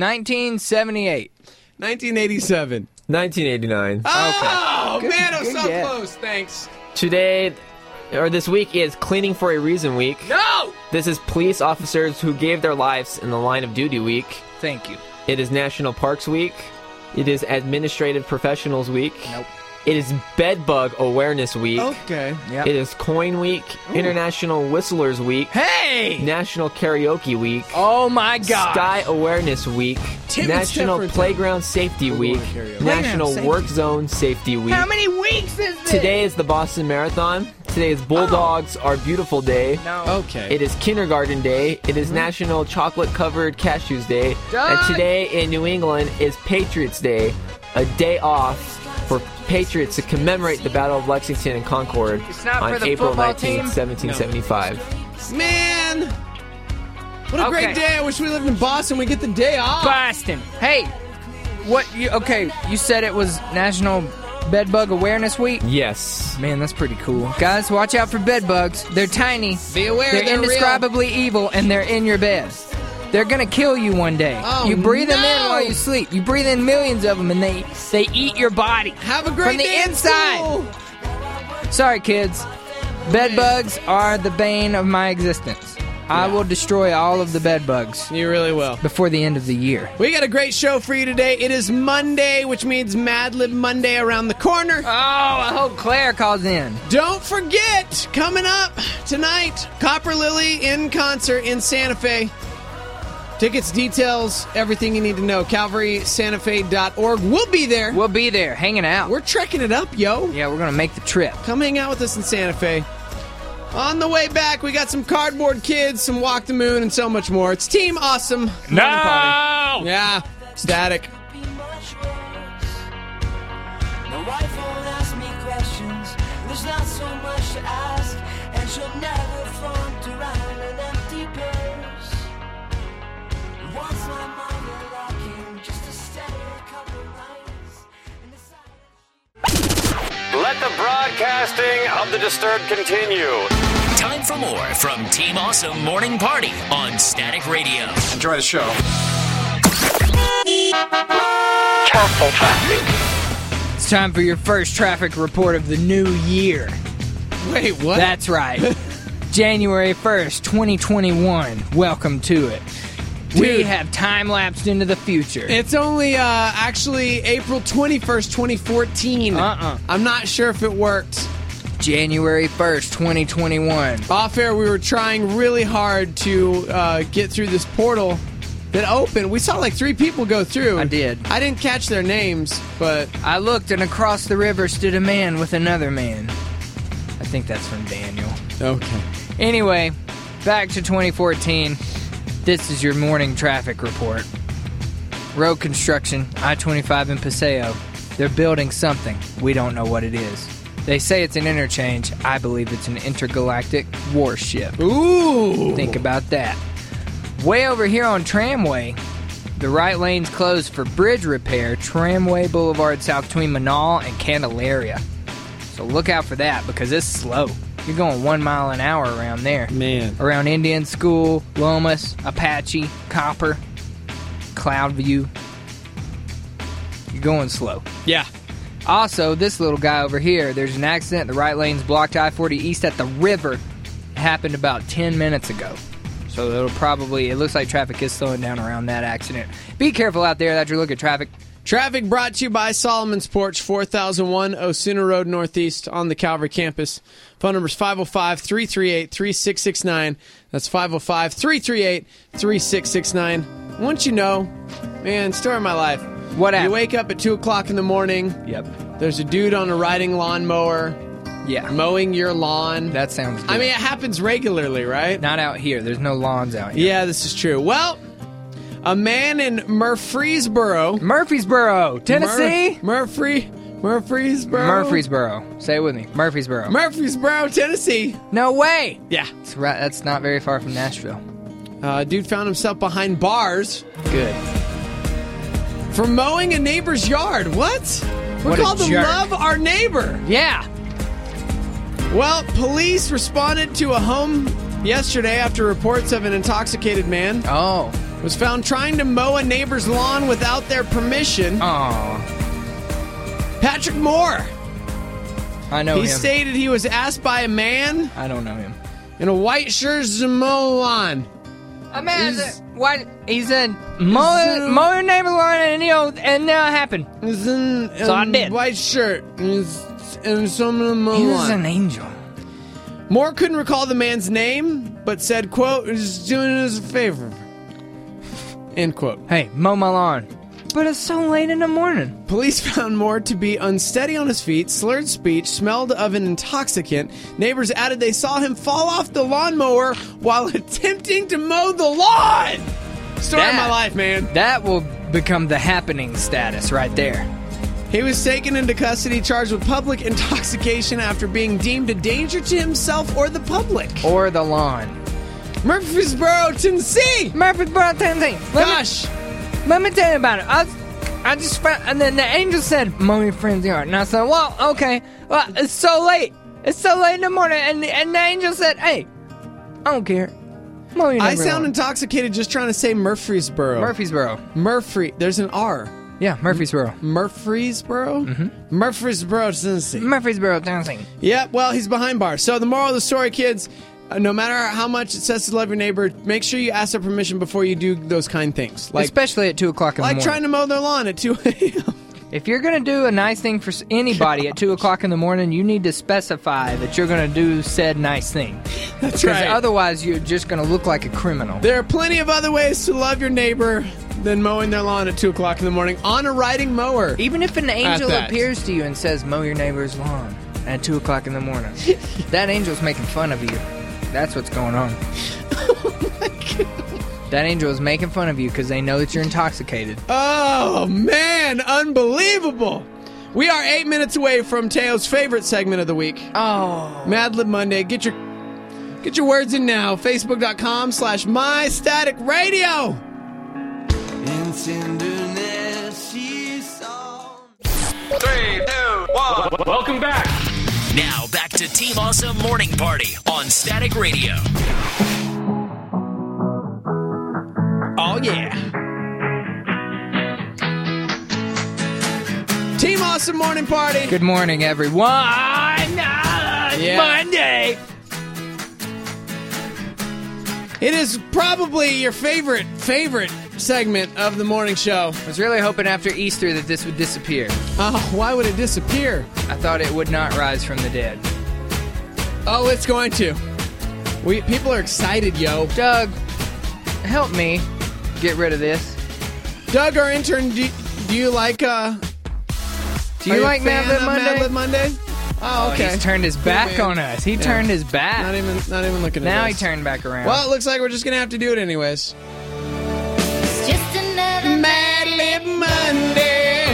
1978. 1987. 1989. Oh, Good- man, I'm good so guess. close. Thanks. Today, or this week, is Cleaning for a Reason Week. No! This is police officers who gave their lives in the line of duty week. Thank you. It is National Parks Week. It is Administrative Professionals Week. Nope. It is Bedbug Awareness Week. Okay. Yep. It is Coin Week, International Whistlers Week, Hey! National Karaoke Week, Oh my God! Sky Awareness Week, Tim, it's National different. Playground Safety Week, karaoke. National Playground Work Zone Safety Week. How many weeks is this? Today is the Boston Marathon. Today is Bulldogs Are Beautiful Day. No. Okay. It is Kindergarten Day. It is National Chocolate Covered Cashews Day. Doug! And today in New England is Patriots Day, a day off for Patriots to commemorate the Battle of Lexington and Concord It's not on for the April football 19, team? 1775. Man! What a Okay. great day. I wish we lived in Boston. We get the day off. Boston. Hey, you said it was National Bedbug Awareness Week? Yes. Man, that's pretty cool. Guys, watch out for bed bugs. They're tiny. Be aware They're they're real. indescribably evil, and they're in your bed. They're gonna kill you one day. Oh, you breathe them in no. while you sleep. You breathe in millions of them, and they eat your body. Have a great From the day at inside. school. Sorry, kids. Bed bugs are the bane of my existence. I will destroy all of the bed bugs You really will. before the end of the year. We got a great show for you today. It is Monday, which means Mad Lib Monday around the corner. Oh, I hope Claire calls in. Don't forget, coming up tonight, Copper Lily in concert in Santa Fe. Tickets, details, everything you need to know. CalvarySantaFe.org. We'll be there. We'll be there, hanging out. We're trekking it up, yo. Yeah, we're gonna make the trip. Come hang out with us in Santa Fe. On the way back, we got some Cardboard Kids, some Walk the Moon, and so much more. It's Team Awesome. No! Yeah, Static. My wife won't ask me questions. There's not so much to ask, and she'll never front around an empty purse. Once my mother locking just to stay a couple nights and decide. Let the broadcasting of the Disturbed continue. Time for more from Team Awesome Morning Party on Static Radio. Enjoy the show. It's time for your first traffic report of the new year. Wait, what? That's right. January 1st, 2021. Welcome to it. We Dude. have time-lapsed into the future. It's only actually April 21st, 2014. I'm not sure if it worked. January 1st, 2021. Off air, we were trying really hard to get through this portal that opened. We saw like 3 people go through. I did. I didn't catch their names, but I looked, and across the river stood a man with another man. I think that's from Daniel. okay. Anyway, back to 2014. This is your morning traffic report. Road construction, I-25 in Paseo. They're building something. We don't know what it is. They say it's an interchange. I believe it's an intergalactic warship. Ooh. Think about that. Way over here on Tramway, the right lane's closed for bridge repair. Tramway Boulevard south between Manal and Candelaria. So look out for that because it's slow. You're going 1 mile an hour around there. Man. Around Indian School, Lomas, Apache, Copper, Cloudview. You're going slow. Yeah. Also, this little guy over here, there's an accident. The right lane's blocked. I-40 east at the river. It happened about 10 minutes ago. So it looks like traffic is slowing down around that accident. Be careful out there. That's your look at traffic. Traffic brought to you by Solomon's Porch, 4001 Osuna Road Northeast on the Calvary campus. Phone number is 505-338-3669. That's 505-338-3669. Once you know, man, story of my life. What happened? You wake up at 2 o'clock in the morning. Yep. There's a dude on a riding lawnmower. Yeah. Mowing your lawn. That sounds good. I mean, it happens regularly, right? Not out here. There's no lawns out here. Yeah, this is true. Well, a man in Murfreesboro, Tennessee? Murfreesboro. Say it with me. Murfreesboro, Tennessee. No way. Yeah. That's not very far from Nashville. Dude found himself behind bars Good. for mowing a neighbor's yard. What? We're What a called to jerk. love our neighbor. Yeah. Well, police responded to a home yesterday after reports of an intoxicated man Oh. was found trying to mow a neighbor's lawn without their permission. Oh. Patrick Moore. I know He him. stated he was asked by a man I don't know him. in a white shirt to mow the lawn. A man He's- what he said mow your neighbor's lawn and that happened. He's in So I did. white shirt and someone mow He the was lawn. an angel. Moore couldn't recall the man's name, but said, quote, "He's doing us a favor." End quote. Hey, mow my lawn. But it's so late in the morning. Police found Moore to be unsteady on his feet, slurred speech, smelled of an intoxicant. Neighbors added they saw him fall off the lawnmower while attempting to mow the lawn. Story of my life, man. That will become the happening status right there. He was taken into custody, charged with public intoxication after being deemed a danger to himself or the public. Or the lawn. Murfreesboro, Tennessee. Murfreesboro, Tennessee. Gosh. Let me tell you about it. I just found, and then the angel said, mow your friend's yard. And I said, well, okay. Well, it's so late. It's so late in the morning. And the angel said, hey, I don't care. Mow your I neighbor's sound lawn. intoxicated just trying to say Murfreesboro. Murfreesboro. There's an R. Yeah, Murfreesboro. Murfreesboro? Mm-hmm. Murfreesboro, Tennessee. Murfreesboro, Tennessee. Yeah, well, he's behind bars. So the moral of the story, kids, no matter how much it says to love your neighbor, make sure you ask their permission before you do those kind things. Like, Especially at 2 o'clock in the like morning. trying to mow their lawn at 2 a.m. If you're going to do a nice thing for anybody at 2 o'clock in the morning, you need to specify that you're going to do said nice thing. That's Because right. otherwise, you're just going to look like a criminal. There are plenty of other ways to love your neighbor than mowing their lawn at 2 o'clock in the morning on a riding mower. Even if an angel that. appears to you and says, mow your neighbor's lawn at 2 o'clock in the morning, that angel's making fun of you. That's what's going on. Oh my God. That angel is making fun of you because they know that you're intoxicated. Oh, man. Unbelievable. We are 8 minutes away from Teo's favorite segment of the week. Oh. Mad Lib Monday. Get your words in now. Facebook.com/MyStaticRadio. In tenderness she saw. 3, 2, 1. Welcome back. Now back to Team Awesome Morning Party on Static Radio. Oh, yeah. Team Awesome Morning Party. Good morning, everyone. Yeah. Monday. It is probably your favorite segment of the morning show. I was really hoping after Easter that this would disappear. Oh, why would it disappear? I thought it would not rise from the dead. Oh, it's going to. People are excited, yo. Doug, help me get rid of this. Doug, our intern, do you like Do you like Mad Lib Monday? Mad Lib Monday? Oh, okay. He's turned his back man. on us. He Yeah. turned his back. Not even looking at Now us. he turned back around. Well, it looks like we're just gonna have to do it anyways. It's just another Mad Lib Monday.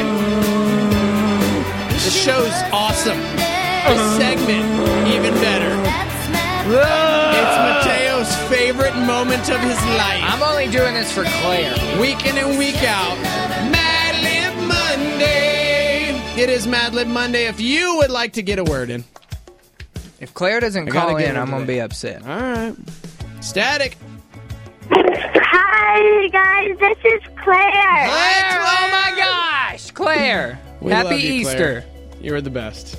The show's awesome. The segment even better. It's Mateo's favorite moment of his life. I'm only doing this for Claire. Week in and week out. Mad Lib Monday. It is Mad Lib Monday. If you would like to get a word in, If Claire doesn't I gotta call get in, her I'm going to today. be upset. All right. Static. Hi, guys. This is Claire. Claire! Oh my gosh! Claire! We Happy love you, Easter. Claire. You were the best.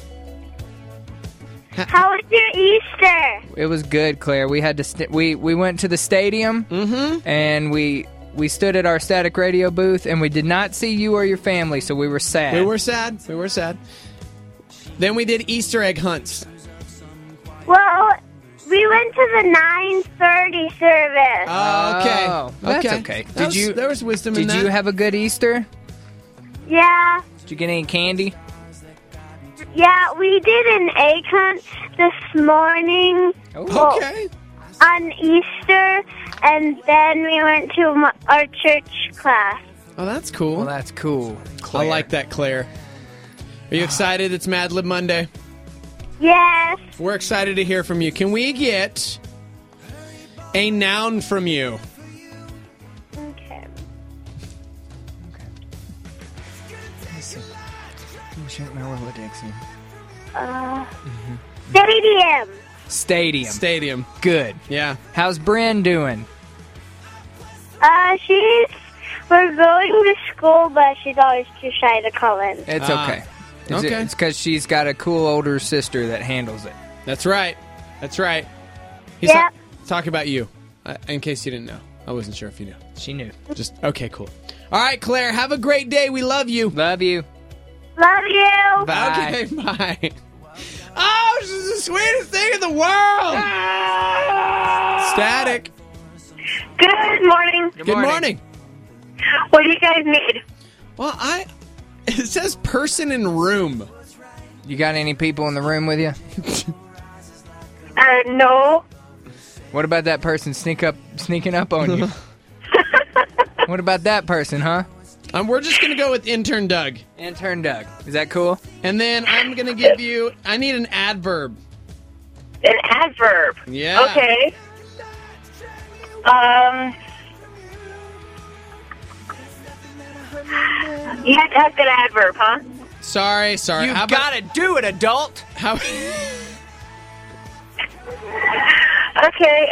How was your Easter? It was good, Claire. We had to we went to the stadium and we stood at our Static Radio booth and we did not see you or your family, so we were sad. We were sad. We were sad. Then we did Easter egg hunts. Well, we went to the 9:30 service. Okay. Oh, that's okay. There was wisdom in that. Did you have a good Easter? Yeah. Did you get any candy? Yeah, we did an egg hunt this morning. Okay. On Easter, and then we went to our church class. Oh, that's cool. Well, that's cool. I Claire. like that, Claire. Are you excited? It's Mad Lib Monday. Yes. We're excited to hear from you. Can we get a noun from you? Okay. Stadium. Stadium. Stadium. Good. Yeah. How's Bryn doing? We're going to school, but she's always too shy to call in. It's okay. Okay. It's because she's got a cool older sister that handles it. That's right. That's right. Yep. Talking about you. In case you didn't know. I wasn't sure if you knew. She knew. Just, okay, cool. All right, Claire, have a great day. We love you. Love you. Love you. Bye. Okay, bye. Oh, she's the sweetest thing in the world. Static. Good morning. Good morning. What do you guys need? Well, it says person in room. You got any people in the room with you? No. What about that person sneaking up on you? What about that person, huh? We're just going to go with intern Doug. Intern Doug. Is that cool? And then I'm going to give you, I need an adverb. An adverb. Yeah. Okay. You have to have an adverb, huh? Sorry. You gotta do it, adult. How? Okay,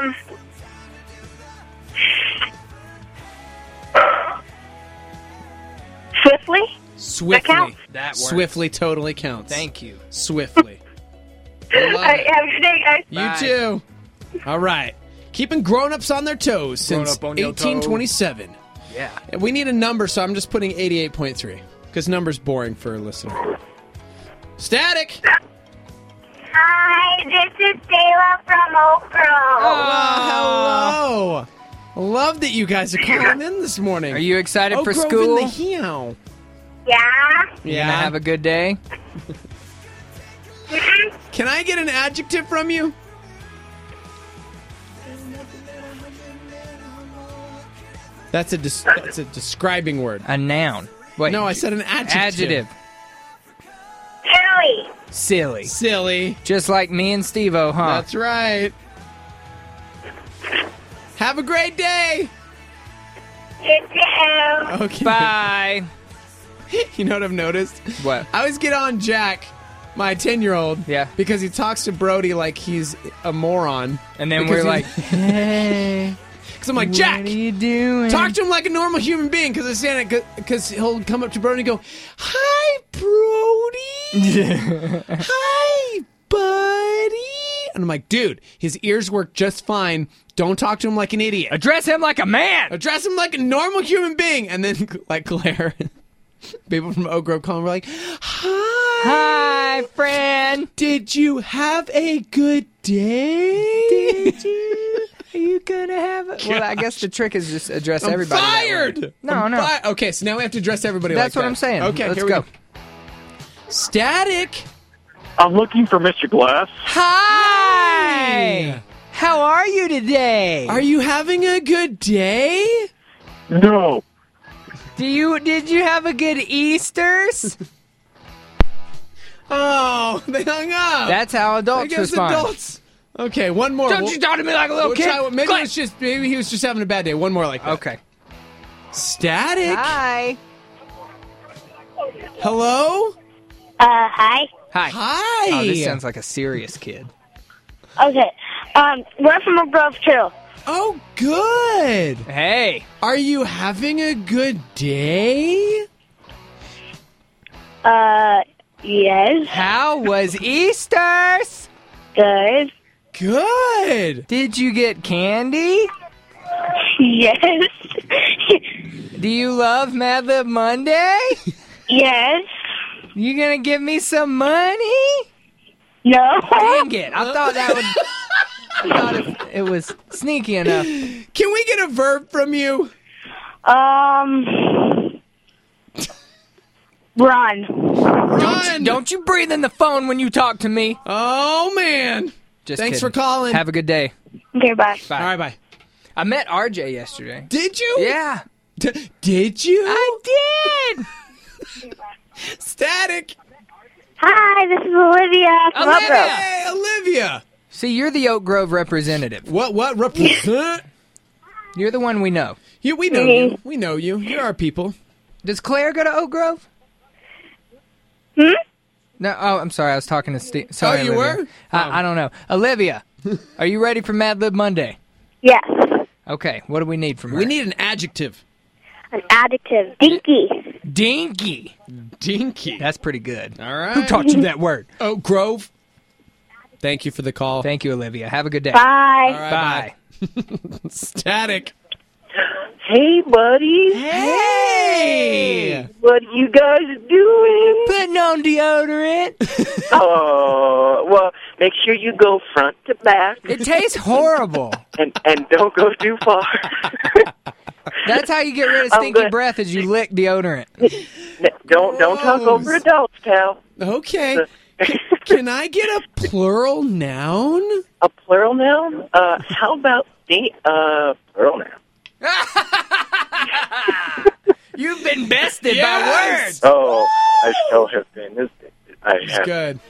Swiftly? That counts? That works. Swiftly totally counts. Thank you. Swiftly. I love Alright, it. have a good day, guys. You Bye. too. All right. Keeping grown-ups on their toes Grown since up on your 1827. Yeah. We need a number, so I'm just putting 88.3 because number's boring for a listener. Static. Hi, this is Dayla from Oak Grove. Hello. I love that you guys are calling in this morning. Are you excited Oak for Grove school? in the Heel. Yeah? You gonna have a good day? Can I get an adjective from you? That's a describing word. A noun. Wait. No, I said an adjective. Adjective. Silly. Silly. Silly. Just like me and Steve-O, huh? That's right. Have a great day. You too. Okay. Bye. You know what I've noticed? What? I always get on Jack, my 10-year-old. Yeah. Because he talks to Brody like he's a moron. And then Because we're he- like, hey, Because I'm like, Jack, what are you doing? talk to him like a normal human being. Because I stand it. Because he'll come up to Brody and go, "Hi, Brody. Hi, buddy." And I'm like, dude, his ears work just fine. Don't talk to him like an idiot. Address him like a man. Address him like a normal human being. And then, like Claire, people from Oak Grove call him, we're like, Hi, friend. Did you have a good day? Did you? Are you gonna have it? Well, I guess the trick is just address I'm everybody. that way. fired. No, I'm no. Okay, so now we have to address everybody That's like what that. I'm saying. Okay, Let's here we go. Static. I'm looking for Mr. Glass. Hi. How are you today? Are you having a good day? No. Did you have a good Easter's? Oh, they hung up. That's how I adults guess respond. adults. Okay, one more. Don't you talk to me like a little kid? Maybe he was just having a bad day. One more like that. Okay. Static. Hi. Hello? Hi. Hi. Hi. Oh, this sounds like a serious kid. Okay. We're from Oak Grove too. Oh, good. Hey. Are you having a good day? Yes. How was Easter's? Good. Good. Did you get candy? Yes. Do you love Mad Lib Monday? Yes. You gonna give me some money? No. Dang it! I thought that would. I thought it was sneaky enough. Can we get a verb from you? Run. Run. Don't you breathe in the phone when you talk to me. Oh, man. Just Thanks kidding. for calling. Have a good day. Okay, bye. Bye. All right, bye. I met RJ yesterday. Did you? Yeah. Did you? I did. Static. Hi, this is Olivia from Oak Grove. Hey, Olivia. See, you're the Oak Grove representative. What represent? You're the one we know. Yeah, we know you. We know you. You're our people. Does Claire go to Oak Grove? Hmm? No. Oh, I'm sorry. I was talking to Steve. Sorry, Oh, you Olivia. were? I don't know. Olivia, are you ready for Mad Lib Monday? Yes. Okay. What do we need from her? We need an adjective. An adjective. Dinky. dinky. Dinky. That's pretty good. All right. Who taught you that word? Oak Grove. Thank you for the call. Thank you, Olivia. Have a good day. Bye. All right, Bye. Static. Hey, buddies. Hey! What are you guys doing? Putting on deodorant. Oh, well, make sure you go front to back. It tastes horrible. And don't go too far. That's how you get rid of stinky breath is you lick deodorant. Don't talk over adults, pal. Okay. Can I get a plural noun? A plural noun? How about plural noun? You've been bested by words. Oh, I so have been. It's good.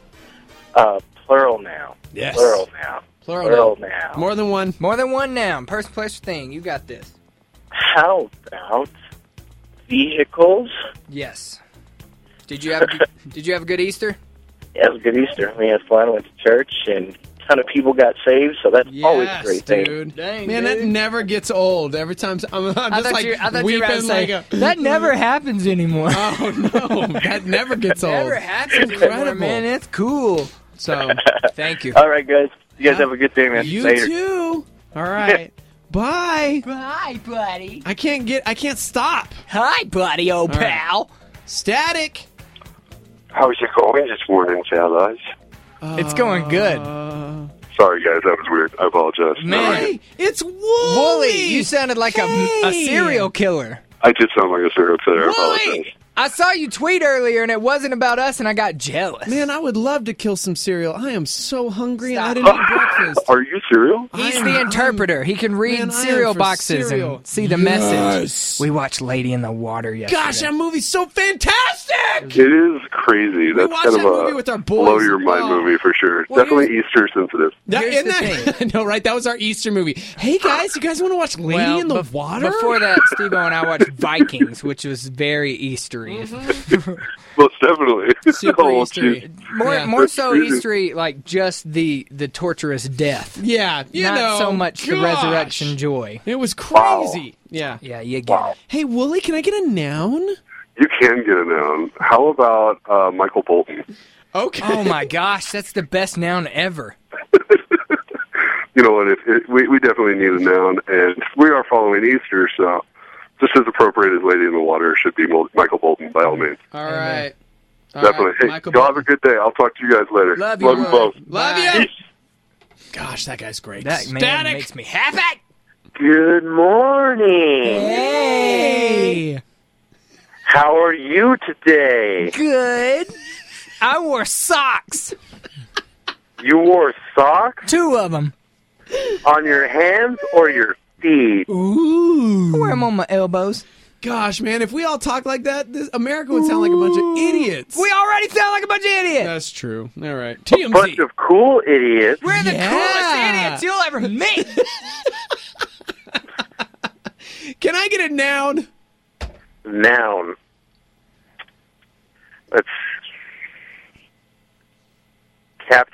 Plural noun. Yes. Plural noun. Plural noun. More than one. More than one noun. Person, place, or thing. You got this. How about vehicles? Yes. Did you have a good Easter? Yeah, it was a good Easter. We had fun, went to church, and a ton of people got saved, so that's always a great thing. Dude. Dang, Man, dude. that never gets old. Every time I'm just like I thought you were weeping about to say, like a... that never happens anymore. Oh, no. That never gets old. Never happens anymore, Incredible. man. It's cool. So, thank you. All right, guys. You guys have a good day, man. You Later. too. All right. Bye. Bye, buddy. I can't stop. Hi, buddy, old All right. pal. Static. How's it going this morning, fellas? It's going good. Sorry, guys, that was weird. I apologize. Man. Hey, it's Wooly. Wooly, you sounded like a serial killer. I did sound like a serial killer. I Wooly! apologize. I saw you tweet earlier, and it wasn't about us, and I got jealous. Man, I would love to kill some cereal. I am so hungry and I Stop. didn't eat breakfast. Are you serial? He's the interpreter. He can read Man, I am cereal for boxes cereal. and see the Yes. message. We watched Lady in the Water yesterday. Gosh, that movie's so fantastic! It is crazy. That's watched kind of that movie with our boys. blow your mind Oh. movie for sure. Well, Definitely Easter sensitive. That, Here's isn't that, I know, right? That was our Easter movie. Hey, guys, you guys want to watch Lady Well, in the Water? Before that, Steve-O and I watched Vikings, which was very Eastery. Most definitely. Super Oh, Eastery. geez. More so That's crazy. Eastery, like just the torturous death. Yeah, you Not know. so much the gosh. resurrection joy. It was crazy. Yeah. Yeah, you get it. Hey, Wooly, can I get a noun? You can get a noun. How about Michael Bolton? Okay. Oh my gosh, that's the best noun ever. You know what? We definitely need a noun, and we are following Easter, so just as appropriate as Lady in the Water should be Michael Bolton, by all means. All right. All Definitely. right, Hey, Michael y'all have a good day. I'll talk to you guys later. Love you, Love you Wooly. both. Love Bye. you. Gosh, that guy's great. That man Static. makes me happy. Good morning. Hey. How are you today? Good. I wore socks. You wore socks 2 of them. on your hands or your feet? I Ooh. wear them on my elbows. Gosh, man, if we all talk like that, America would sound like a bunch of idiots. We already sound like a bunch of idiots. That's true. All right. A bunch TMZ. of cool idiots. We're the Yeah. coolest idiots you'll ever meet. Can I get a noun? Noun. Let's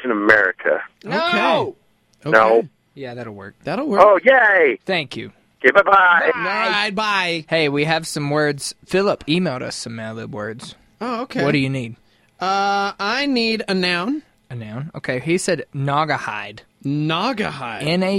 Captain America. No! Okay. No. Yeah, that'll work. That'll work. Oh, yay! Thank you. Okay, bye-bye. All right, bye. Hey, we have some words. Philip emailed us some Mad Lib words. Oh, okay. What do you need? I need a noun. A noun? Okay, he said Naugahide. Naugahide.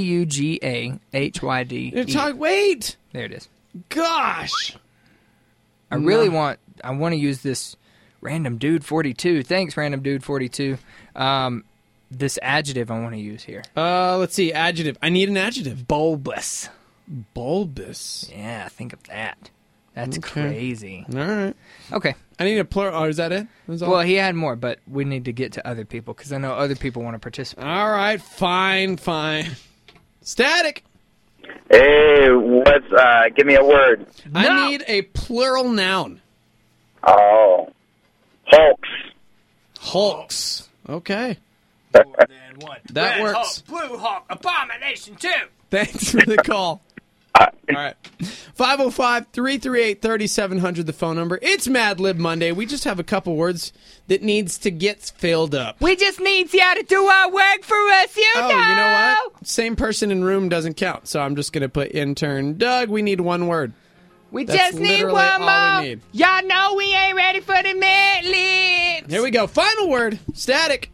Naugahyd. Wait. There it is. Gosh. I want to use this Random Dude 42. Thanks, Random Dude 42. This adjective I want to use here. Let's see. Adjective. I need an adjective. Bulbous. Bulbous. Yeah, think of that. That's crazy. All right. Okay. I need a plural. Oh, is that it? Well, he had more, but we need to get to other people because I know other people want to participate. All right. Fine. Static. Hey, give me a word. I need a plural noun. Oh. Hulks. Hulks. Okay. More than one. That Red works. Hulk, Blue Hulk, Abomination 2. Thanks for the call. All right. 505-338-3700, the phone number. It's Mad Lib Monday. We just have a couple words that needs to get filled up. We just need you to do our work for us, you know. You know what? Same person in room doesn't count, so I'm just going to put intern Doug. We need one word. We That's just need literally one all more. we need. Y'all know we ain't ready for the Mad Libs. Here we go. Final word. Static.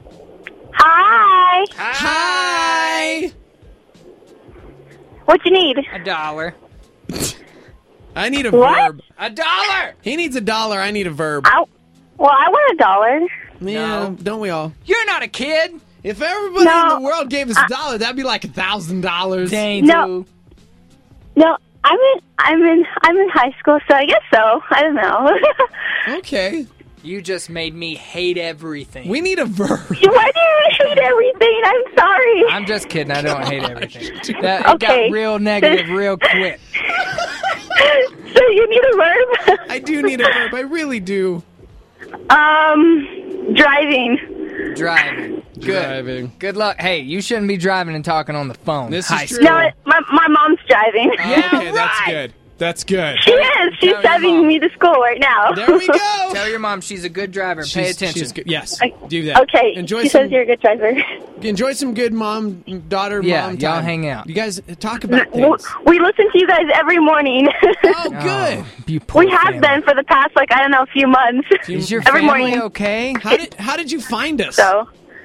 Hi. Hi. What you need? $1. I need a What? verb. $1. He needs $1. I need a verb. I want $1. Yeah, don't we all? You're not a kid. If everybody in the world gave us $1, that'd be like $1,000. Dang, No, I'm in high school, so I guess so. I don't know. Okay. You just made me hate everything. We need a verb. Why do you hate everything? I'm sorry. I'm just kidding. I don't hate everything. It got real negative real quick. So you need a verb? I do need a verb. I really do. Driving. Driving. Good. Driving. Good luck. Hey, you shouldn't be driving and talking on the phone. This High is true. school. No, my mom's driving. Okay, that's good. That's good. She is. She's driving me to school right now. There we go. Tell your mom she's a good driver. Pay attention. She's good. Yes, do that. Okay. Enjoy she some. says you're a good driver. Enjoy some good daughter Yeah, mom y'all time. hang out. You guys talk about things. We listen to you guys every morning. Oh, good. We have been for the past, a few months. Is your every family morning. okay? How did you find us? So,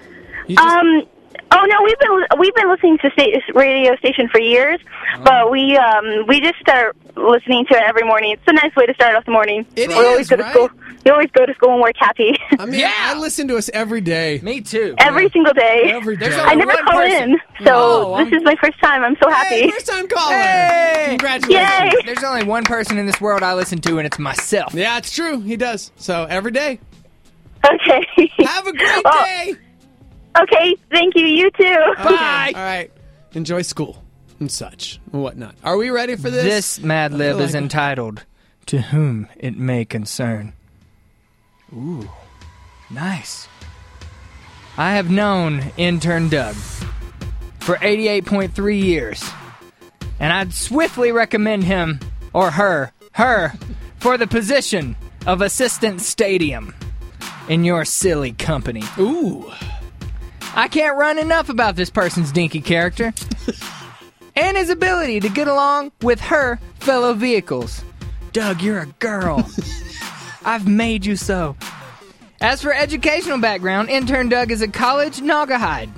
oh no, we've been listening to radio station for years, but we just start listening to it every morning. It's a nice way to start off the morning. It we always is, go to right? school. We always go to school and work happy. I mean, I listen to us every day. Me too. Every single day. Every day. I never call in, so this is my first time. I'm so happy. Hey, first time caller. Hey! Congratulations. Yay! There's only one person in this world I listen to, and it's myself. Yeah, it's true. He does. So every day. Okay. Have a great day. Okay, thank you. You too. Bye. All right. Enjoy school and such and whatnot. Are we ready for this? This Mad Lib I feel is like- entitled "To Whom It May Concern." Ooh, nice. I have known intern Doug for 88.3 years, and I'd swiftly recommend him or her for the position of assistant stadium in your silly company. Ooh. I can't run enough about this person's dinky character and his ability to get along with her fellow vehicles. Doug, you're a girl. I've made you so. As for educational background, intern Doug is at college Naugahide.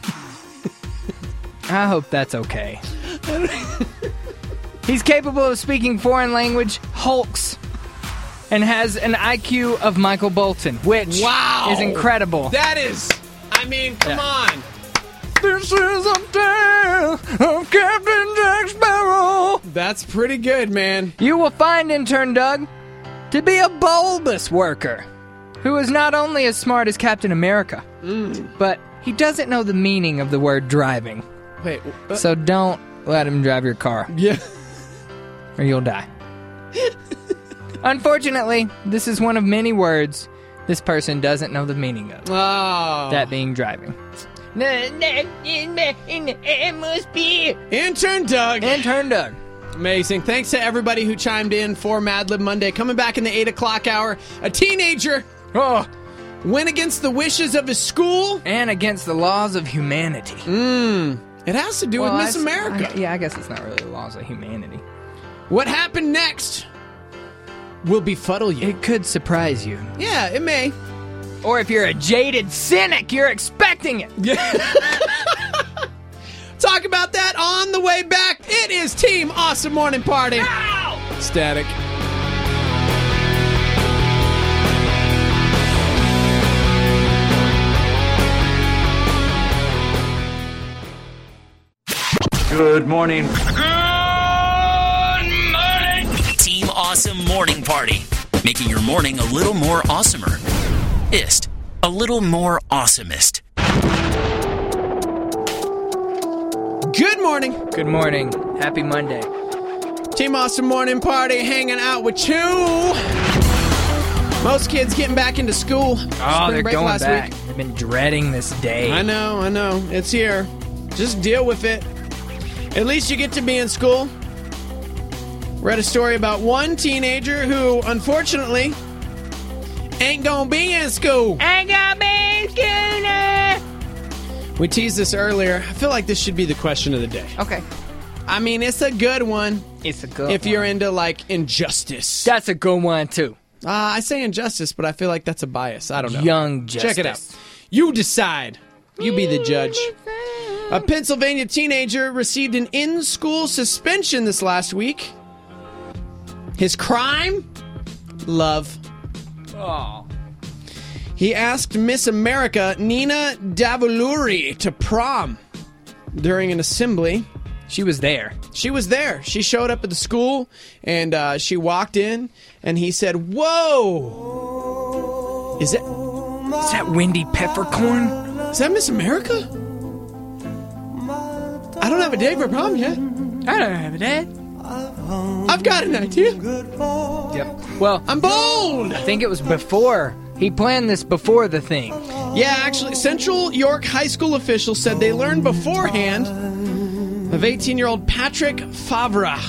I hope that's okay. He's capable of speaking foreign language, hulks, and has an IQ of Michael Bolton, which is incredible. That is, come on. This is a tale of Captain Jack Sparrow. That's pretty good, man. You will find intern Doug to be a bulbous worker who is not only as smart as Captain America, but he doesn't know the meaning of the word driving. Wait. So don't let him drive your car. Yeah. Or you'll die. Unfortunately, this is one of many words this person doesn't know the meaning of. Oh. That being driving. It must be Intern Doug. Intern Doug. Amazing. Thanks to everybody who chimed in for Mad Lib Monday. Coming back in the 8 o'clock hour, a teenager went against the wishes of his school. And against the laws of humanity. It has to do with Miss America. I guess it's not really the laws of humanity. What happened next will befuddle you. It could surprise you. Yeah, it may. Or if you're a jaded cynic, you're expecting it. Talk about that on the way back. It is Team Awesome Morning Party. Ow! Static. Good morning. Good morning. Team Awesome Morning Party. Making your morning a little more awesomer. Ist. A little more awesomest. Good morning. Good morning. Happy Monday. Team Awesome Morning Party hanging out with you. Most kids getting back into school. Oh, they're going last back. week. They've been dreading this day. I know. It's here. Just deal with it. At least you get to be in school. Read a story about one teenager who, unfortunately, ain't gonna be in school. Ain't gonna be in school now. We teased this earlier. I feel like this should be the question of the day. Okay. I mean, it's a good one. It's a good if you're into, like, injustice. That's a good one, too. I say injustice, but I feel like that's a bias. I don't know. Young justice. Check it out. You decide. You be the judge. A Pennsylvania teenager received an in-school suspension this last week. His crime? Love. Oh. He asked Miss America, Nina Davuluri, to prom during an assembly. She was there. She was there. She showed up at the school, and she walked in, and he said, "Whoa! Is that Wendy Peppercorn? Is that Miss America? I don't have a date for prom yet. I don't have a date. I've got an idea. Yep. Well, I'm bold. I think it was before. He planned this before the thing. Yeah, actually, Central York High School officials said they learned beforehand of 18-year-old Patrick Favre's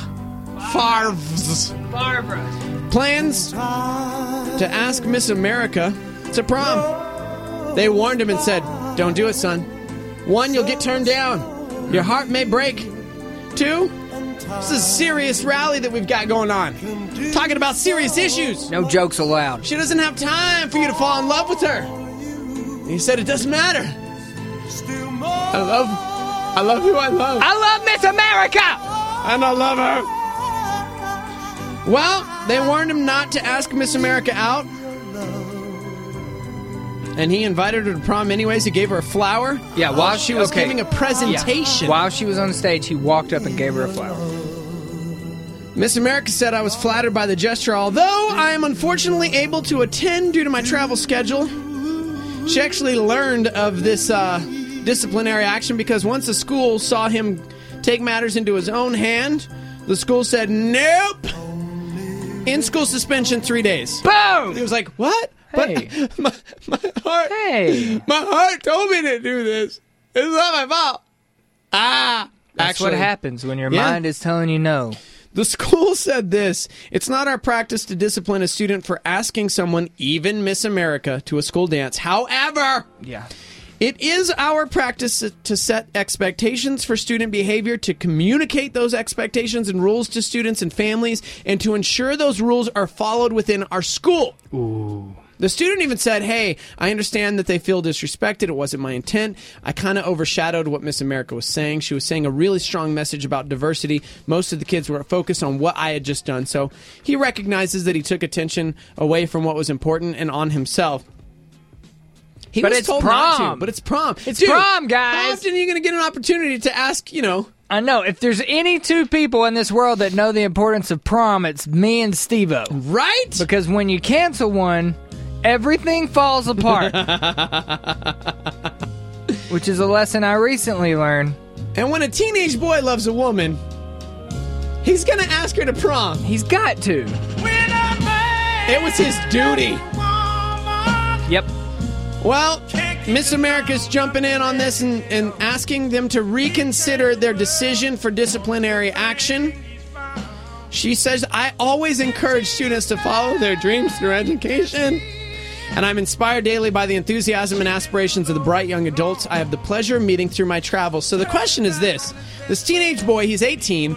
plans to ask Miss America to prom. They warned him and said, "Don't do it, son. 1, you'll get turned down. Your heart may break. 2, this is a serious rally that we've got going on. Talking about serious issues. No jokes allowed. She doesn't have time for you to fall in love with her." And he said, "It doesn't matter. I love who I love. I love Miss America! And I love her." Well, they warned him not to ask Miss America out. And he invited her to prom anyways. He gave her a flower. Yeah, while she was giving a presentation. Yeah. While she was on stage, he walked up and gave her a flower. Miss America said, "I was flattered by the gesture, although I am unfortunately able to attend due to my travel schedule." She actually learned of this disciplinary action because once the school saw him take matters into his own hand, the school said, "Nope. In-school suspension 3 days." Boom! He was like, "What?" Hey. But my heart. Hey. My heart told me to do this. It's not my fault. That's what happens when your mind is telling you no. The school said this: "It's not our practice to discipline a student for asking someone, even Miss America, to a school dance. However, it is our practice to set expectations for student behavior, to communicate those expectations and rules to students and families, and to ensure those rules are followed within our school." Ooh. The student even said, "Hey, I understand that they feel disrespected. It wasn't my intent. I kind of overshadowed what Miss America was saying. She was saying a really strong message about diversity. Most of the kids were focused on what I had just done." So he recognizes that he took attention away from what was important and on himself. He But was it's told prom. not to, but it's prom. It's Dude, prom, guys. How often are you going to get an opportunity to ask, I know. If there's any two people in this world that know the importance of prom, it's me and Steve-O. Right? Because when you cancel one, everything falls apart. Which is a lesson I recently learned. And when a teenage boy loves a woman, he's going to ask her to prom. He's got to. It was his duty. Yep. Well, Miss America's jumping in on this and asking them to reconsider their decision for disciplinary action. She says, "I always encourage students to follow their dreams through education. and I'm inspired daily by the enthusiasm and aspirations of the bright young adults I have the pleasure of meeting through my travels. So the question is this. This teenage boy, he's 18,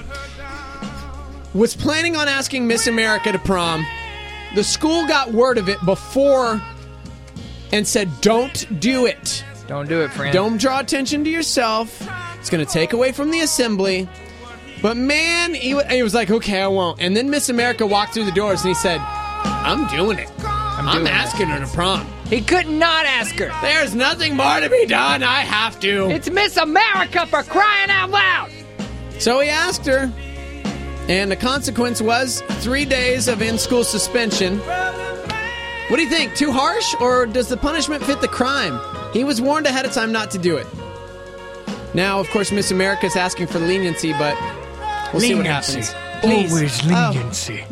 was planning on asking Miss America to prom. The school got word of it before and said, don't do it. Don't do it, friend. Don't draw attention to yourself. It's going to take away from the assembly. But man, he was like, okay, I won't. And then Miss America walked through the doors and he said, I'm doing it. I'm asking her to prom. He could not ask her. There's nothing more to be done. I have to. It's Miss America for crying out loud. So he asked her. And the consequence was 3 days of in-school suspension. What do you think? Too harsh? Or does the punishment fit the crime? He was warned ahead of time not to do it. Now, of course, Miss America's asking for leniency, but we'll see what happens. Please. Always leniency.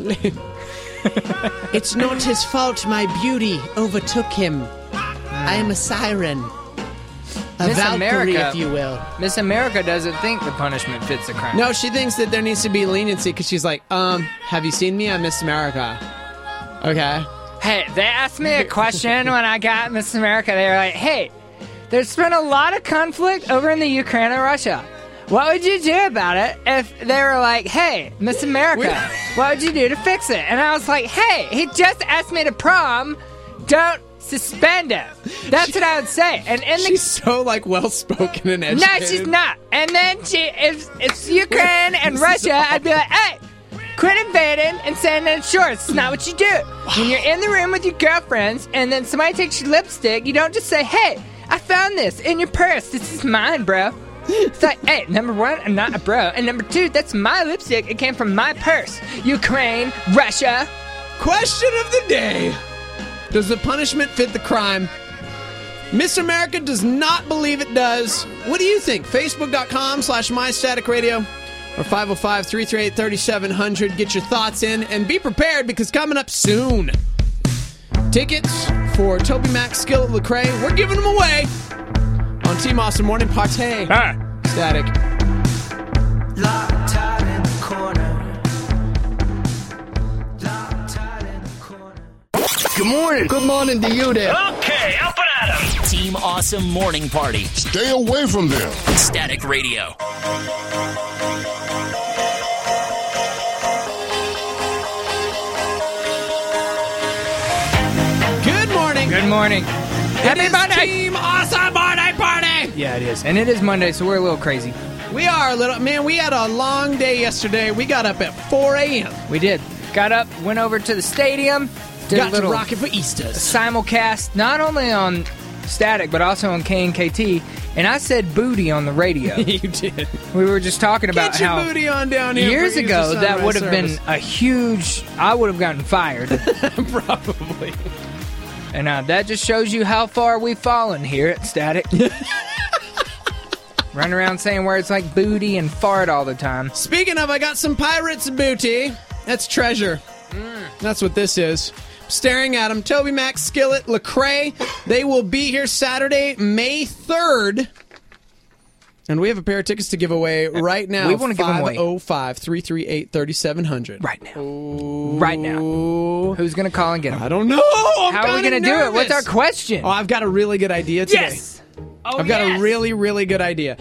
It's not his fault my beauty overtook him. I am a siren. A Miss Valkyrie, America, if you will. Miss America doesn't think the punishment fits the crime. No, she thinks that there needs to be leniency because she's like, have you seen me? I'm Miss America. Okay. Hey, they asked me a question when I got Miss America. They were like, hey, there's been a lot of conflict over in the Ukraine and Russia. What would you do about it if they were like, hey, Miss America, what would you do to fix it? And I was like, hey, he just asked me to prom. Don't suspend him. That's what I would say. And she's so like well-spoken and educated. No, she's not. And then if it's Ukraine and Russia, I'd be like, hey, quit invading and saying that it's yours. It's not what you do. When you're in the room with your girlfriends and then somebody takes your lipstick, you don't just say, hey, I found this in your purse. This is mine, bro. It's like, hey, number one, I'm not a bro. And number two, that's my lipstick. It came from my purse. Ukraine, Russia. Question of the day. Does the punishment fit the crime? Miss America does not believe it does. What do you think? Facebook.com/MyStaticRadio or 505-338-3700. Get your thoughts in and be prepared because coming up soon, tickets for Toby Mac, Skillet, Lecrae. We're giving them away on Team Awesome Morning Party. Static. Locked tight in the corner. Good morning. Good morning to you there. Okay, up and at 'em. Team Awesome Morning Party. Stay away from them. Static Radio. Good morning. Good morning. Happy Monday. Team Awesome Morning Party. Yeah, it is. And it is Monday, so we're a little crazy. We are a little. Man, we had a long day yesterday. We got up at 4 a.m. We did. Got up, went over to the stadium. Did Got a little to rock it for Easters. Simulcast, not only on Static, but also on KNKT. And I said booty on the radio. You did. We were just talking about Get your how booty on down here years for ago Easter that would have Sunrise been a huge. I would have gotten fired. Probably. And that just shows you how far we've fallen here at Static. Run around saying words like booty and fart all the time. Speaking of, I got some pirates booty. That's treasure. That's what this is. Staring at them. Toby Mac, Skillet, Lecrae. They will be here Saturday, May 3rd. And we have a pair of tickets to give away right now. We want to give them away. 505-338-3700. Right now. Right now. Who's going to call and get them? I don't know. How are we going to do it? What's our question? Oh, I've got a really good idea today. Yes. I've got a really, really good idea.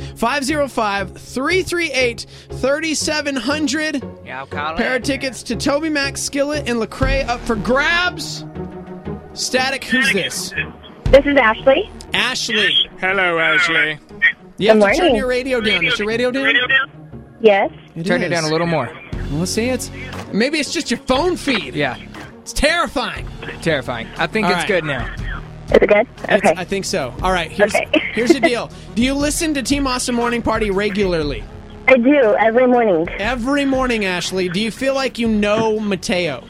505-338-3700. Yeah, I'll call Pair of tickets to Toby Mac, Skillet, and Lecrae up for grabs. Static, who's this? This is Ashley. Ashley. Hello, Ashley. You have Good to turn morning. your radio down. Is your radio down? Yes. Turn it down a little more. Well, see, maybe it's just your phone feed. Yeah. It's terrifying. Terrifying. I think All it's right. good now. Is it good? Okay. I think so. All right, here's the deal. Do you listen to Team Awesome Morning Party regularly? I do, every morning. Every morning, Ashley. Do you feel like you know Mateo?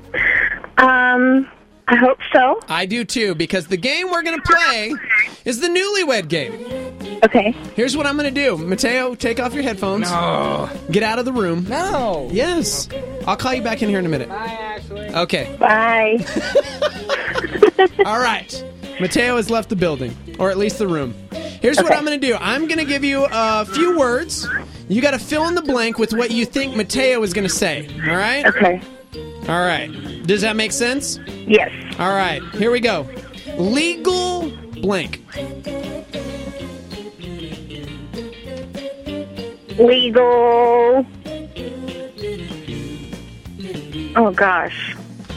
I hope so. I do too, because the game we're going to play is the Newlywed Game. Okay. Here's what I'm going to do. Mateo, take off your headphones. No. Get out of the room. No. Yes. I'll call you back in here in a minute. Bye, Ashley. Okay. Bye. All right. Mateo has left the building, or at least the room. Here's what I'm going to do. I'm going to give you a few words. You got to fill in the blank with what you think Mateo is going to say. All right? Okay. All right. Does that make sense? Yes. All right. Here we go. Legal blank. Legal. Oh, gosh.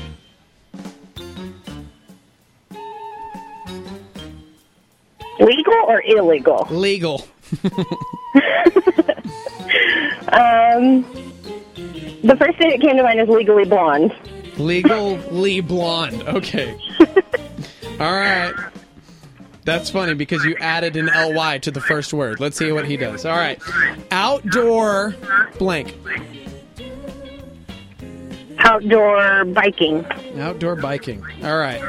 Legal or illegal? Legal. The first thing that came to mind is Legally Blonde. Legally blonde. Okay. All right. That's funny because you added an LY to the first word. Let's see what he does. All right. Outdoor blank. Outdoor biking. Outdoor biking. All right.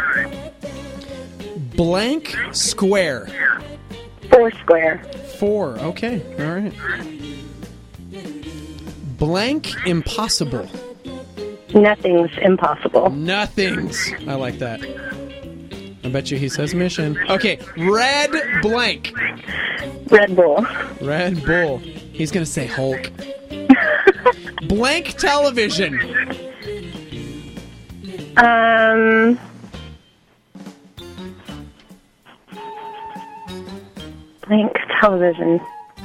Blank square. Foursquare. 4. Okay. All right. Blank impossible. Nothing's impossible. Nothing's. I like that. I bet you he says mission. Okay. Red blank. Red Bull. Red Bull. He's going to say Hulk. Blank television. Blank television.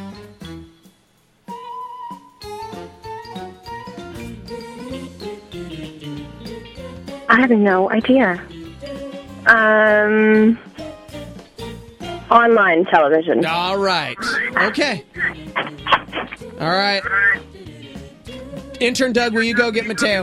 I have no idea. Online television. All right. Okay. All right. Intern Doug, will you go get Mateo?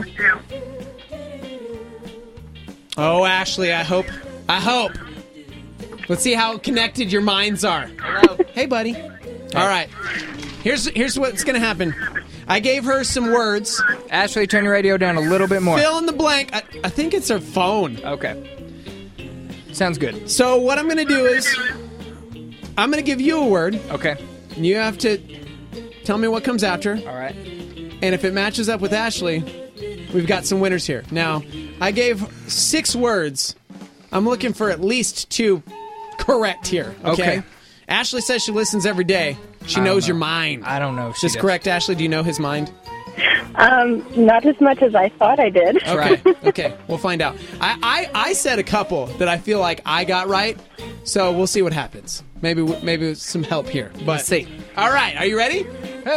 Oh, Ashley, I hope. Let's see how connected your minds are. Hello. Hey, buddy. All right. Here's what's going to happen. I gave her some words. Ashley, turn your radio down a little bit more. Fill in the blank. I think it's her phone. Okay. Sounds good. So what I'm going to do is I'm going to give you a word. Okay. You have to tell me what comes after. All right. And if it matches up with Ashley, we've got some winners here. Now, I gave 6 words. I'm looking for at least 2 correct here. Okay. Ashley says she listens every day. She knows your mind. I don't know. Is this correct, Ashley? Do you know his mind? Not as much as I thought I did. Okay. Okay. We'll find out. I said a couple that I feel like I got right, so we'll see what happens. Maybe with some help here. But let's see. All right. Are you ready?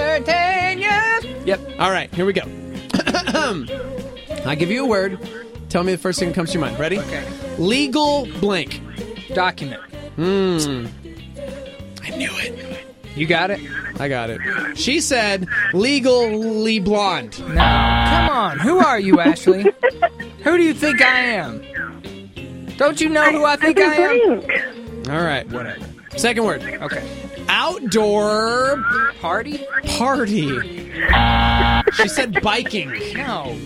Yep. All right. Here we go. I give you a word. Tell me the first thing that comes to your mind. Ready? Okay. Legal blank. Document. I knew it. You got it? I got it. She said legally blonde. No. Come on. Who are you, Ashley? Who do you think I am? Don't you know who I think I am? All right. Whatever. Second word. Okay. Outdoor party. She said biking. No.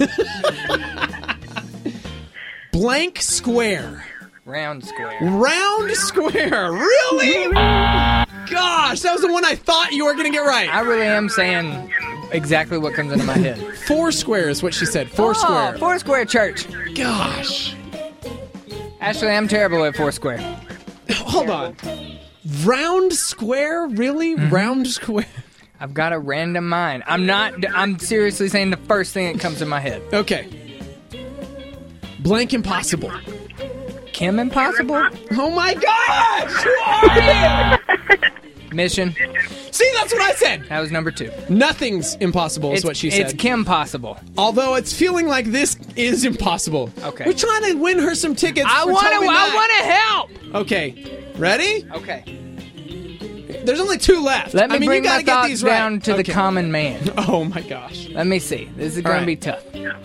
Blank square. Round square. Really? Gosh, that was the one I thought you were going to get right. I really am saying exactly what comes into my head. 4 square is what she said. Foursquare. Foursquare church. Gosh. Ashley, I'm terrible at Foursquare. Hold on. Round square? Really? Mm-hmm. Round square? I've got a random mind. I'm seriously saying the first thing that comes in my head. Okay. Blank impossible. Kim Impossible? Oh my gosh! Who are you? Mission. See, that's what I said. That was number 2. Nothing's impossible is what she said. It's Kim Possible. Although it's feeling like this is impossible. Okay. We're trying to win her some tickets. I want to help. Okay. Ready? Okay. There's only 2 left. Let me bring you my gotta get thoughts these down right. to the common man. Oh my gosh. Let me see. This is going to be tough.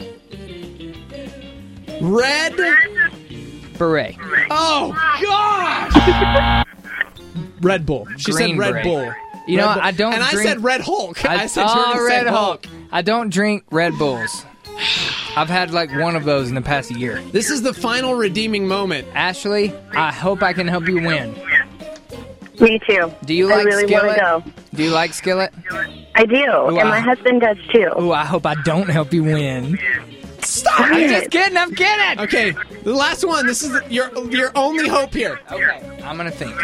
Red beret. Oh gosh! Red Bull. She Green said Red beret. Bull. You know, Bull. I don't and drink... I said Red Hulk. I said Red Hulk. I don't drink Red Bulls. I've had like one of those in the past year. This is the final redeeming moment. Ashley, I hope I can help you win. Me too. Do you like really Skillet? Want to go. Do you like Skillet? I do, and my husband does too. Oh, I hope I don't help you win. Stop I'm it! just kidding. I'm kidding. Okay, the last one. This is your only hope here. Okay, I'm gonna think.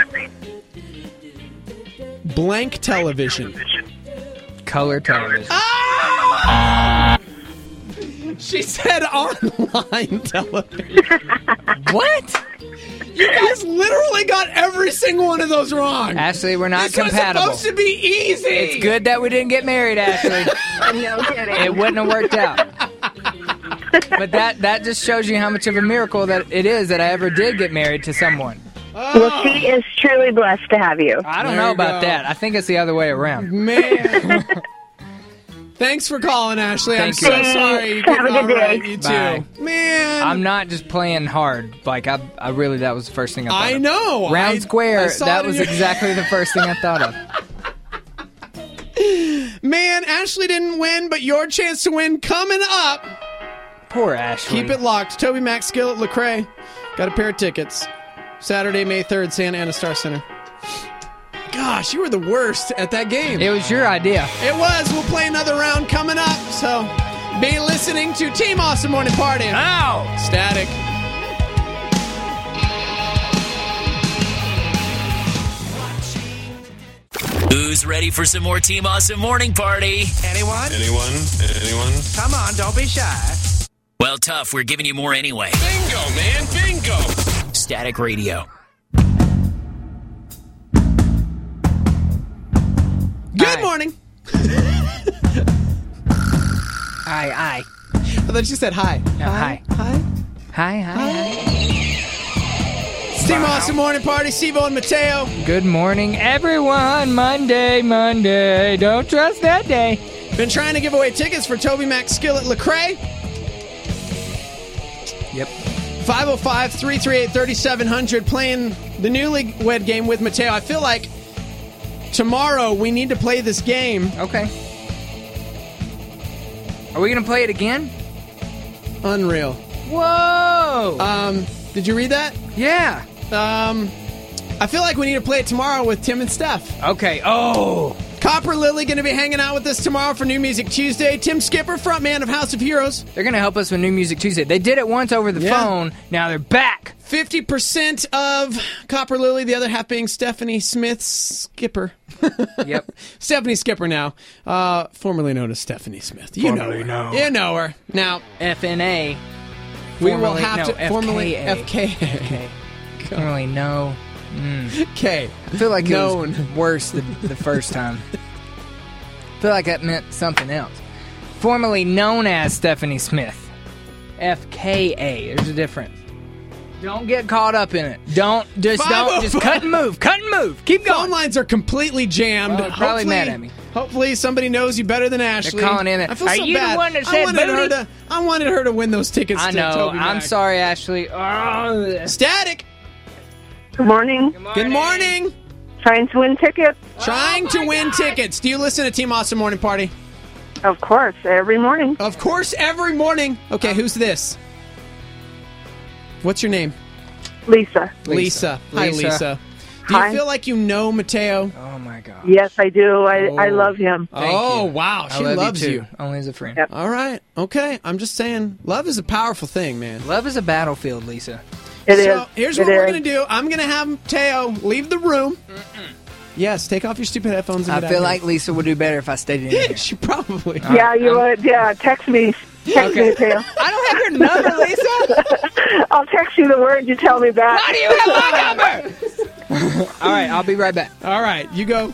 Blank television. Color television. Ah! She said online television. What? You guys literally got every single one of those wrong. Ashley, we're not this compatible. was supposed to be easy. It's good that we didn't get married, Ashley. No kidding. It wouldn't have worked out. But that just shows you how much of a miracle that it is that I ever did get married to someone. Well, she is truly blessed to have you. I don't know about that. I think it's the other way around. Man. Thanks for calling, Ashley. I'm so sorry. Have a good day. Right, you too. Bye. Man. I'm not just playing hard. Like, I really, that was the first thing I thought I of. know. Round square, I saw that it in was your- exactly the first thing I thought of. Man, Ashley didn't win, but your chance to win coming up. Poor Ashley. Keep it locked. Toby Mac Skill at Lecrae. Got a pair of tickets. Saturday, May 3rd, Santa Ana Star Center. Gosh, you were the worst at that game. It was your idea. It was. We'll play another round coming up. So be listening to Team Awesome Morning Party. Ow! Static. Who's ready for some more Team Awesome Morning Party? Anyone? Anyone? Come on, don't be shy. Well, tough. We're giving you more anyway. Bingo, man, bingo! Static Radio. Good morning. Aye. I thought you said hi. No, hi. Hi. It's Team Awesome Morning Party. Steve-O and Mateo. Good morning, everyone. Monday. Don't trust that day. Been trying to give away tickets for Toby Mac Skill at Lecrae. Yep. 505-338-3700 playing the newlywed game with Mateo. I feel like tomorrow we need to play this game. Okay. Are we going to play it again? Unreal. Whoa! Did you read that? Yeah. I feel like we need to play it tomorrow with Tim and Steph. Okay. Oh! Copper Lily going to be hanging out with us tomorrow for New Music Tuesday. Tim Skipper, frontman of House of Heroes. They're going to help us with New Music Tuesday. They did it once over the phone. Now they're back. 50% of Copper Lily, the other half being Stephanie Smith Skipper. Yep. Stephanie Skipper now, formerly known as Stephanie Smith. You know her. You know her. Now, FNA. we will have to formally FKA. FKA. Formerly no. K. I feel like it Known. was worse the first time. I feel like that meant something else. Formerly known as Stephanie Smith. FKA. There's a difference. Don't get caught up in it. Don't just cut and move. Cut and move. Keep going. Phone lines are completely jammed. Well, probably mad at me. Hopefully somebody knows you better than Ashley. They're calling in. I feel Are so you bad. the one that said booty? I wanted her to win those tickets. I to know. Toby I'm Mac. sorry, Ashley. Oh. Good Static. morning. Good morning. Trying to win tickets? Trying to win tickets. Do you listen to Team Awesome Morning Party? Of course, every morning. Of course, every morning. Okay, who's this? What's your name? Lisa. Lisa. Hi, Lisa. Do you feel like you know Mateo? Oh, my God. Yes, I do. I love him. Oh, wow. She loves too. you. Only as a friend. Yep. All right. Okay. I'm just saying, love is a powerful thing, man. Love is a battlefield, Lisa. It is. So here's what It we're is. going to do. I'm going to have Mateo leave the room. Yes, take off your stupid headphones. And I get feel out like Lisa would do better if I stayed in here. she probably. Yeah, you would. Yeah, text me. Text me, Mateo. I don't have your number, Lisa. I'll text you the word you tell me back. How do you have my number? All right, I'll be right back. All right, you go.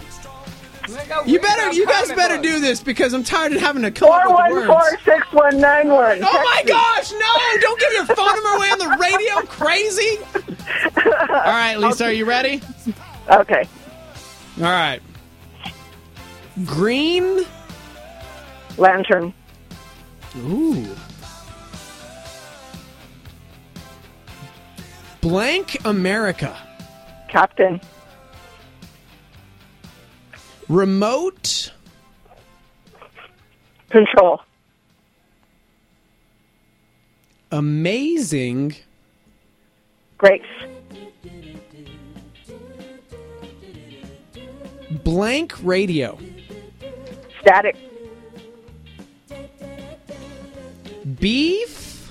You guys better do this because I'm tired of having to come up with words. 414-6191. Oh my gosh, no! Don't give your phone number away on the radio, crazy! All right, Lisa, are you ready? Okay. All right. Green Lantern. Ooh. Blank America. Captain. Remote. Control. Amazing. Grace. Blank radio. Static. Beef.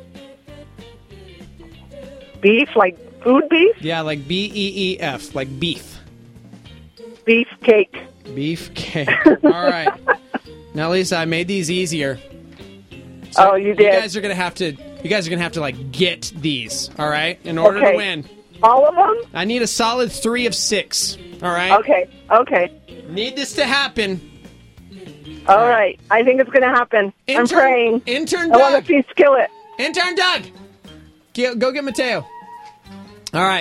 Beef, like food beef? Yeah, like BEEF, like beef. Beef cake. Beef cake. All right. Now, Lisa, I made these easier. So you did. guys are going to have to You guys are going to have to, get these, all right, in order to win. All of them? I need a solid 3 of 6, all right? Okay. Need this to happen. All right. I think it's going to happen. I'm praying. Intern I Doug. want to see Skillet. Intern Doug. Go get Mateo. All right.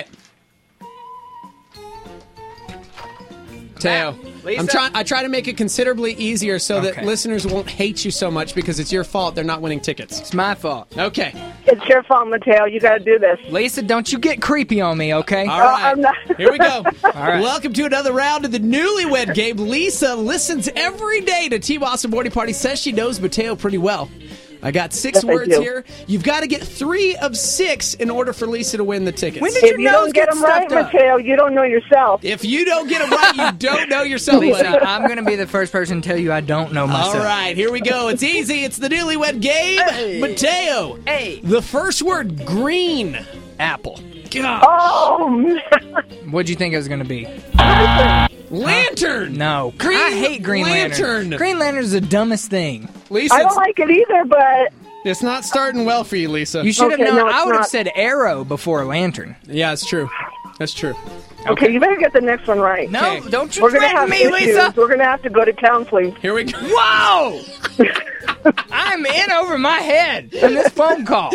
Mateo. Lisa? I try to make it considerably easier so that listeners won't hate you so much because it's your fault they're not winning tickets. It's my fault. Okay. It's your fault, Mateo. You got to do this. Lisa, don't you get creepy on me, okay? All right. I'm not. Here we go. All right. Welcome to another round of the Newlywed Game. Lisa listens every day to Team Awesome Morning Party, says she knows Mateo pretty well. I got 6 words here. You've got to get 3 of 6 in order for Lisa to win the tickets. When did If your you nose don't get them right, Mateo, you don't know yourself. If you don't get them right, you don't know yourself, buddy. Lisa, I'm going to be the first person to tell you I don't know myself. All right, here we go. It's easy. It's the Newlywed Game. Hey. Mateo. Hey. The first word, green. Apple. Gosh. Oh, man. What'd you think it was going to be? Lantern. No. I hate Green Lantern. Green Lantern's the dumbest thing. Lisa, I don't like it either, but... it's not starting well for you, Lisa. You should have known. no, it's I would have not. said arrow before lantern. Yeah, it's true. That's true. Okay, you better get the next one right. No, Okay. don't you We're going to threaten have me, issues. Lisa. We're going to have to go to counseling. Here we go. Whoa! I'm in over my head in this phone call.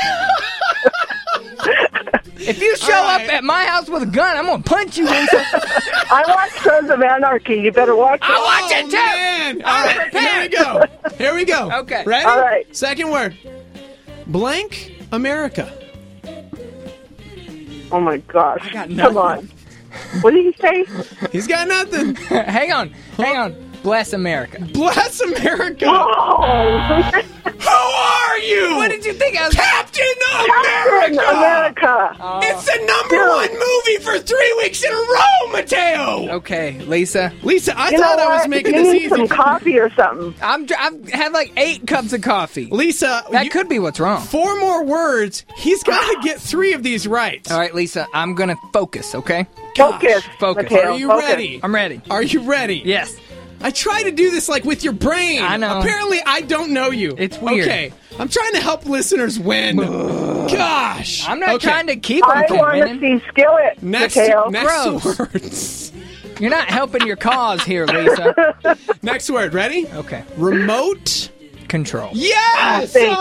If you show up at my house with a gun, I'm going to punch you, Lisa. I watch Sons of Anarchy. You better watch it. I watch it, too. Man. All right, here we go. Here we go. Okay. Ready? All right. Second word. Blank America. Oh, my gosh. I got Come nothing. on. What did he say? He's got nothing. Hang on. Bless America. Bless America. Oh, Who are you? What did you think I was... Captain Captain America. America. It's the #1 movie for 3 weeks in a row, Mateo. Okay, Lisa. Lisa, I You thought know I was what? making you this need easy. some coffee or something. I've had like 8 cups of coffee. Lisa, That could be what's wrong. 4 more words. He's got to get 3 of these right. All right, Lisa, I'm going to focus, okay? Focus. Focus. Mateo, Are you focus. ready? I'm ready. Are you ready? Yes. I try to do this with your brain. I know. Apparently, I don't know you. It's weird. Okay, I'm trying to help listeners win. Gosh. I'm not Okay. trying to keep them I from want to winning. see Skillet, Next Mateo. Gross. words. You're not helping your cause here, Lisa. Next word. Ready? Okay. Remote. Control. Yes. Thanks.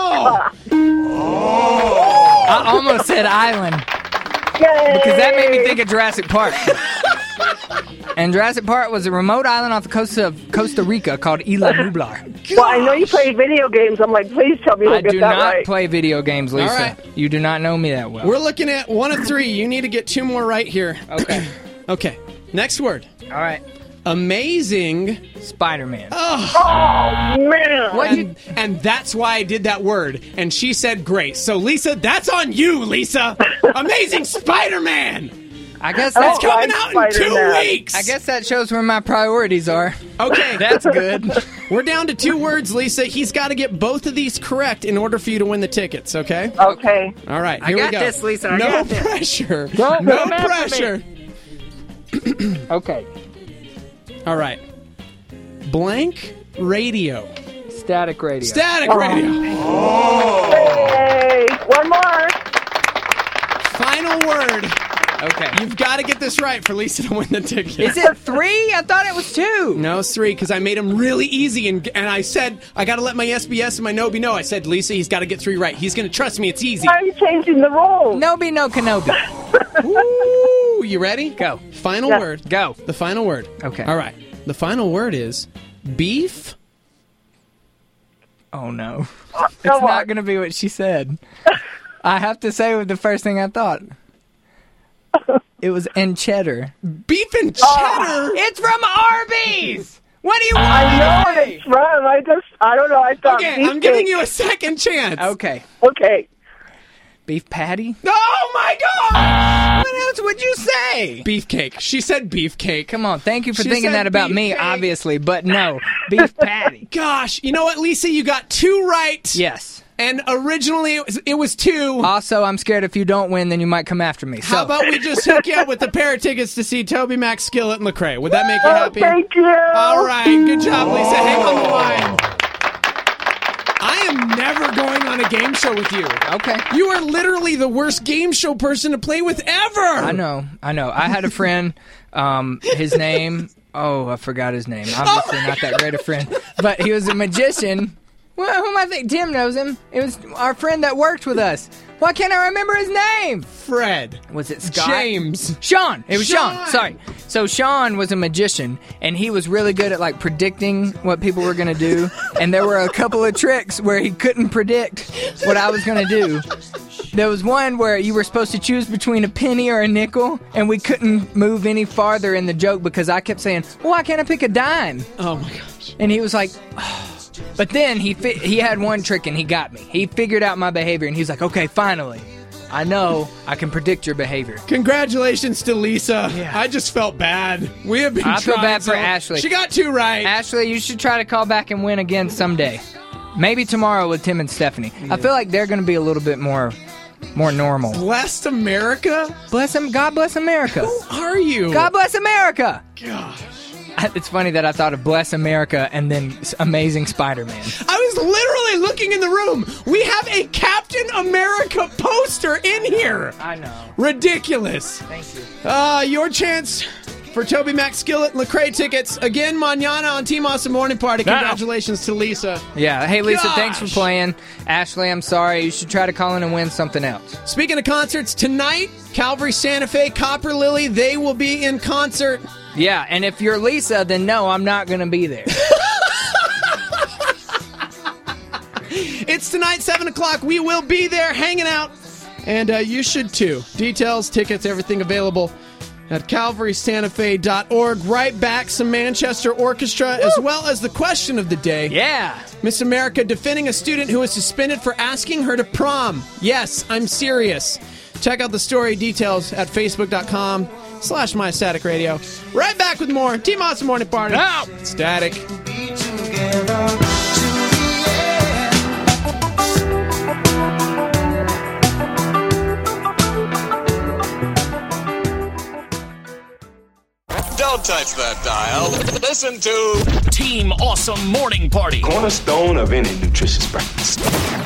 Oh. I almost said island Yay. because that made me think of Jurassic Park. And Jurassic Park was a remote island off the coast of Costa Rica called Isla Nublar. Well, I know you play video games. I'm like, please tell me I you'll get do that not right. play video games, Lisa. All right. You do not know me that well. We're looking at 1 of 3. You need to get 2 more right here. Okay. Okay. Next word. All right. Amazing. Spider-Man. Oh, man. What you? And that's why I did that word. And she said great. So, Lisa, that's on you, Lisa. Amazing Spider-Man. I guess Oh, that's It's coming out in 2 Spider-Man. weeks. I guess that shows where my priorities are. Okay. That's good. We're down to 2 words, Lisa. He's got to get both of these correct in order for you to win the tickets, okay? Okay. All right, I here got we go. this, Lisa. I no got this. pressure. Don't no come after pressure. Okay. All right. Blank radio. Static radio. Static radio. Hey, one more. Final word. Okay. You've got to get this right for Lisa to win the ticket. Is it 3? I thought it was 2. No, it's 3 because I made him really easy, and I said I got to let my SBS and my Nobi know. I said, Lisa, he's got to get 3 right. He's going to trust me. It's easy. Why are you changing the rules? Nobi no Kenobi. Ooh, you ready? Go. Final Yeah. word. Go. The final word. Okay. All right. The final word is beef. Oh, no. Come It's not on. going to be what she said. I have to say with the first thing I thought. It was en cheddar. Beef and cheddar. It's from Arby's! What do you want? I know what it's from. I don't know. I thought Okay, beefcake. I'm giving you a second chance. Okay. Okay. Beef patty? Oh my God! What else would you say? Beefcake. She said beefcake. Come on, thank you for She thinking said that about me, beefcake. obviously, but no. Beef patty. Gosh, you know what, Lisa? You got 2 right. Yes. And originally it was 2. Also, I'm scared if you don't win, then you might come after me. So. How about we just hook you up with a pair of tickets to see Toby Mac, Skillet, and Lecrae? Would that make you Oh, happy? thank you. All right. Good job, Lisa. Hang on the line. I am never going on a game show with you. Okay. You are literally the worst game show person to play with ever. I know. I had a friend, his name, I forgot his name. Obviously not that great a friend. But he was a magician. Well, who am I thinking? Tim knows him. It was our friend that worked with us. Why can't I remember his name? Fred. Was it Scott? James. Sean. It was Sean. Sorry. So Sean was a magician, and he was really good at like predicting what people were going to do. And there were a couple of tricks where he couldn't predict what I was going to do. There was one where you were supposed to choose between a penny or a nickel, and we couldn't move any farther in the joke because I kept saying, well, why can't I pick a dime? Oh, my gosh. And he was like, oh. But then he had one trick and he got me. He figured out my behavior and he's like, okay, finally, I know I can predict your behavior. Congratulations to Lisa. Yeah. I just felt bad. We have been I feel bad for so Ashley. She got 2 right. Ashley, you should try to call back and win again someday. Maybe tomorrow with Tim and Stephanie. Yeah. I feel like they're going to be a little bit more normal. Blessed America? God bless America. Who are you? God bless America. Gosh. It's funny that I thought of Bless America and then Amazing Spider-Man. I was literally looking in the room. We have a Captain America poster in here. I know. Ridiculous. Thank you. Your chance for Toby Mac Skillet and Lecrae tickets. Again, mañana on Team Awesome Morning Party. Congratulations to Lisa. Yeah. Hey, Lisa, Gosh. thanks for playing. Ashley, I'm sorry. You should try to call in and win something else. Speaking of concerts, tonight, Calvary Santa Fe, Copper Lily, they will be in concert. Yeah, and if you're Lisa, then no, I'm not going to be there. It's tonight, 7 o'clock. We will be there hanging out, and you should too. Details, tickets, everything available at calvarysantafe.org. Right back, some Manchester Orchestra, as well as the question of the day. Yeah. Miss America defending a student who was suspended for asking her to prom. Yes, I'm serious. Check out the story details at facebook.com/MyStaticRadio. Right back with more Team Awesome Morning Party. Now. Static. Don't touch that dial. Listen to Team Awesome Morning Party. Cornerstone of any nutritious breakfast.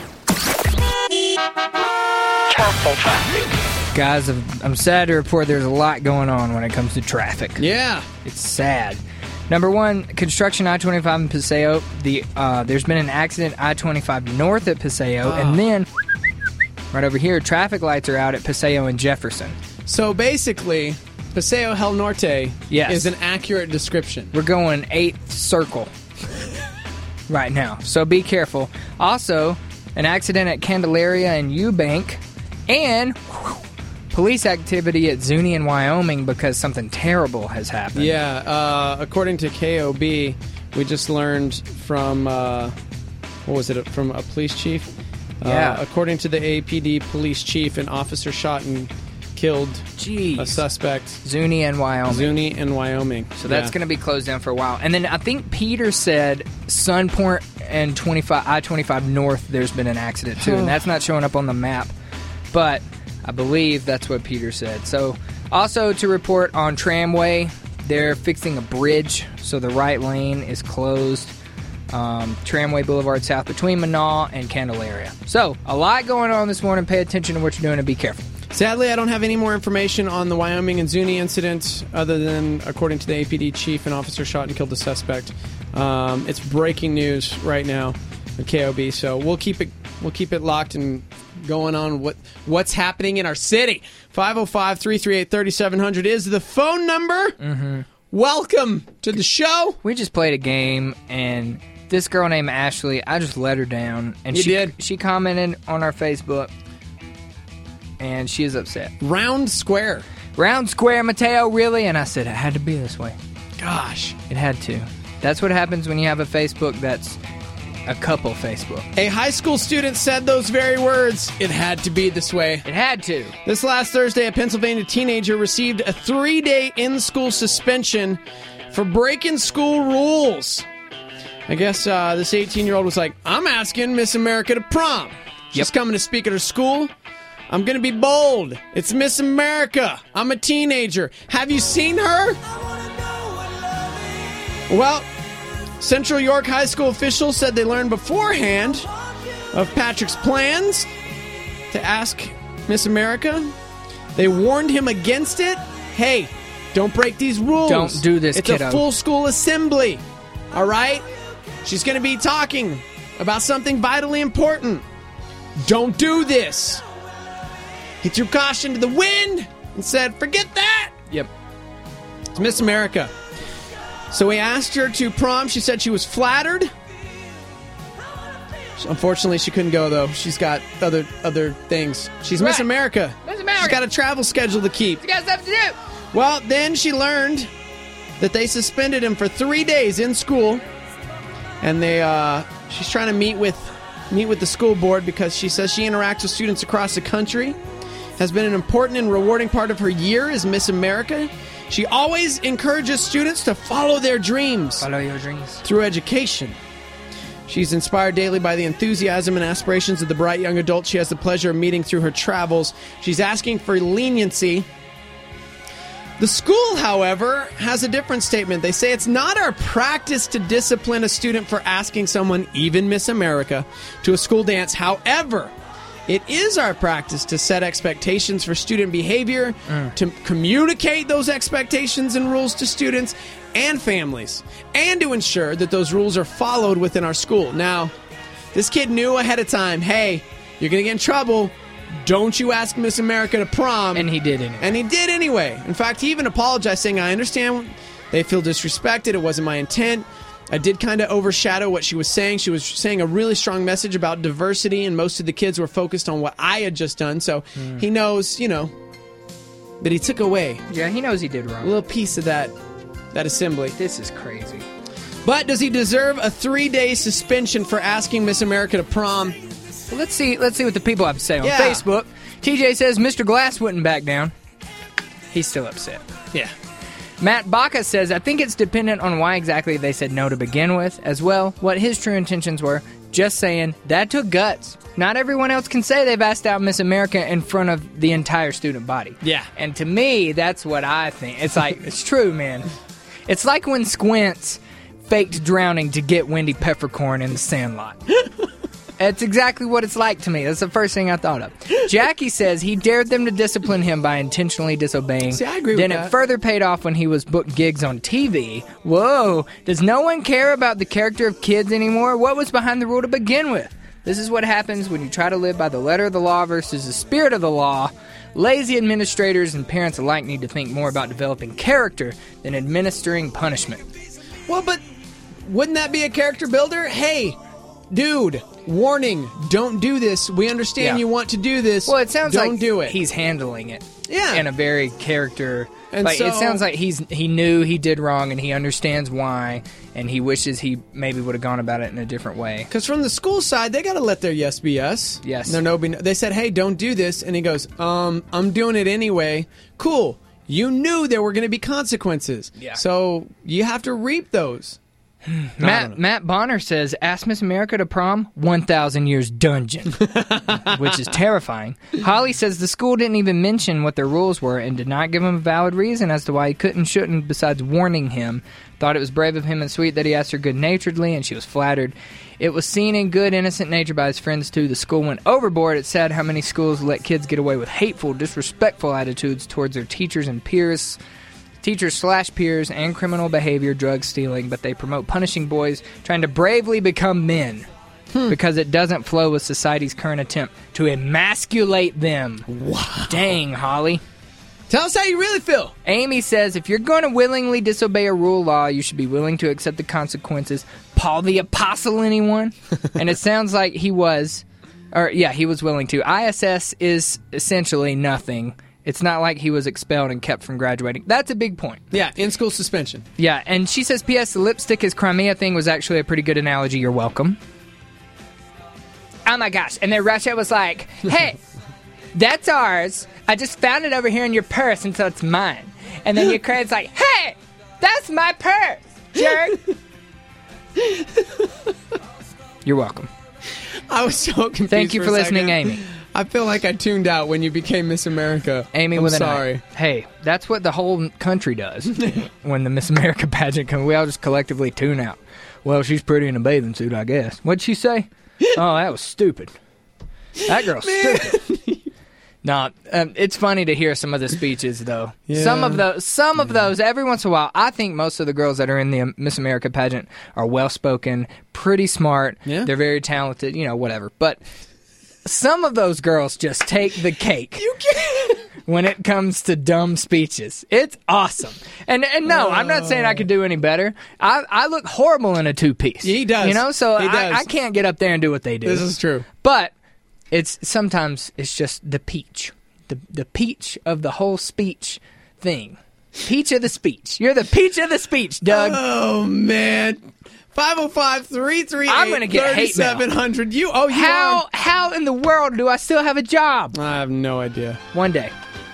Guys, I'm sad to report there's a lot going on when it comes to traffic. Yeah. It's sad. Number one, construction I-25 in Paseo. There's been an accident I-25 north at Paseo, and then right over here, traffic lights are out at Paseo and Jefferson. So basically, Paseo Hell Norte Yes. is an accurate description. We're going 8th circle right now, so be careful. Also, an accident at Candelaria and Eubank, and police activity at Zuni in Wyoming because something terrible has happened. Yeah, according to KOB, we just learned from, from a police chief? Yeah. According to the APD police chief, an officer shot and killed a suspect. Zuni and Wyoming. So that's going to be closed down for a while. And then I think Peter said Sunport and I-25 North, there's been an accident too, and that's not showing up on the map. But I believe that's what Peter said. So also to report on Tramway, they're fixing a bridge, so the right lane is closed. Tramway Boulevard South between Manaw and Candelaria. So a lot going on this morning. Pay attention to what you're doing and be careful. Sadly, I don't have any more information on the Wyoming and Zuni incident other than, according to the APD chief, an officer shot and killed a suspect. It's breaking news right now at KOB, so we'll keep it locked and going on what's happening in our city. 505-338-3700 is the phone number. Mm-hmm. Welcome to the show. We just played a game, and this girl named Ashley, I just let her down. And she commented on our Facebook, and she is upset. Round square, Mateo, really? And I said, it had to be this way. Gosh. It had to. That's what happens when you have a Facebook that's a couple Facebook. A high school student said those very words. It had to be this way. It had to. This last Thursday, a Pennsylvania teenager received a 3-day in-school suspension for breaking school rules. I guess this 18-year-old was like, I'm asking Miss America to prom. She's coming to speak at her school. I'm going to be bold. It's Miss America. I'm a teenager. Have you seen her? Well, Central York High School officials said they learned beforehand of Patrick's plans to ask Miss America. They warned him against it. Hey, don't break these rules. Don't do this, It's kiddo. a full school assembly. All right? She's going to be talking about something vitally important. Don't do this. He threw caution to the wind and said, forget that. Yep. It's Miss America. So we asked her to prom. She said she was flattered. Unfortunately, she couldn't go, though. She's got other things. She's Miss America. Miss America. She's got a travel schedule to keep. You got stuff to do. Well, then she learned that they suspended him for 3 days in school. And she's trying to meet with the school board because she says she interacts with students across the country. Has been an important and rewarding part of her year as Miss America. She always encourages students to follow their dreams. Follow your dreams. Through education. She's inspired daily by the enthusiasm and aspirations of the bright young adults she has the pleasure of meeting through her travels. She's asking for leniency. The school, however, has a different statement. They say it's not our practice to discipline a student for asking someone, even Miss America, to a school dance. However, it is our practice to set expectations for student behavior, to communicate those expectations and rules to students and families, and to ensure that those rules are followed within our school. Now, this kid knew ahead of time, hey, you're going to get in trouble. Don't you ask Miss America to prom. And he did anyway. And he did anyway. In fact, he even apologized, saying, I understand they feel disrespected. It wasn't my intent. I did kind of overshadow what she was saying. She was saying a really strong message about diversity, and most of the kids were focused on what I had just done. So he knows, that he took away. Yeah, he knows he did wrong. A little piece of that assembly. This is crazy. But does he deserve a 3-day suspension for asking Miss America to prom? Well, let's see what the people have to say on Facebook. TJ says Mr. Glass wouldn't back down. He's still upset. Yeah. Matt Baca says, I think it's dependent on why exactly they said no to begin with, as well, what his true intentions were. Just saying, that took guts. Not everyone else can say they've asked out Miss America in front of the entire student body. Yeah. And to me, that's what I think. It's like, it's true, man. It's like when Squints faked drowning to get Wendy Peppercorn in the Sandlot. It's exactly what it's like to me. That's the first thing I thought of. Jackie says he dared them to discipline him by intentionally disobeying. See, I agree then with it that. further paid off when he was booked gigs on TV. Whoa. Does no one care about the character of kids anymore? What was behind the rule to begin with? This is what happens when you try to live by the letter of the law versus the spirit of the law. Lazy administrators and parents alike need to think more about developing character than administering punishment. Well, but wouldn't that be a character builder? Hey, dude, warning, don't do this. We understand you want to do this. Well, it sounds don't like do it. He's handling it. Yeah. In a very character. And Like, so- it sounds like he knew he did wrong and he understands why, and he wishes he maybe would have gone about it in a different way. Because from the school side, they got to let their yes be yes. Yes. Their no be no. They said, hey, don't do this. And he goes, I'm doing it anyway. Cool. You knew there were going to be consequences. Yeah. So you have to reap those. Matt Bonner says, ask Miss America to prom, 1,000 years dungeon, which is terrifying. Holly says the school didn't even mention what their rules were and did not give him a valid reason as to why he could and shouldn't besides warning him. Thought it was brave of him and sweet that he asked her good-naturedly, and she was flattered. It was seen in good, innocent nature by his friends, too. The school went overboard. It's sad how many schools let kids get away with hateful, disrespectful attitudes towards their teachers and peers. Teachers/peers and criminal behavior, drug stealing, but they promote punishing boys trying to bravely become men because it doesn't flow with society's current attempt to emasculate them. Wow. Dang, Holly. Tell us how you really feel. Amy says, if you're going to willingly disobey a rule law, you should be willing to accept the consequences. Paul the Apostle, anyone? And it sounds like he was. Or, yeah, he was willing to. ISS is essentially nothing. It's not like he was expelled and kept from graduating. That's a big point. Yeah, in-school suspension. Yeah, and she says, P.S., the lipstick is Crimea thing was actually a pretty good analogy. You're welcome. Oh, my gosh. And then Russia was like, hey, that's ours. I just found it over here in your purse, and so it's mine. And then Ukraine's like, hey, that's my purse, jerk. You're welcome. I was so confused. Thank you for a listening, second. Amy. I feel like I tuned out when you became Miss America. Amy I'm with an sorry. I. Hey, that's what the whole country does when the Miss America pageant comes. We all just collectively tune out. Well, she's pretty in a bathing suit, I guess. What'd she say? Oh, that was stupid. That girl's stupid. No, it's funny to hear some of the speeches, though. Yeah. Some of those, every once in a while, I think most of the girls that are in the Miss America pageant are well-spoken, pretty smart. Yeah. They're very talented, whatever. But some of those girls just take the cake. You can't. When it comes to dumb speeches. It's awesome. And no, I'm not saying I could do any better. I look horrible in a two-piece. He does. So He does. I can't get up there and do what they do. This is true. But sometimes it's just the peach. The peach of the whole speech thing. Peach of the speech. You're the peach of the speech, Doug. Oh, man. 505-338-3700. I'm gonna get hate mail. How in the world do I still have a job? I have no idea. One day.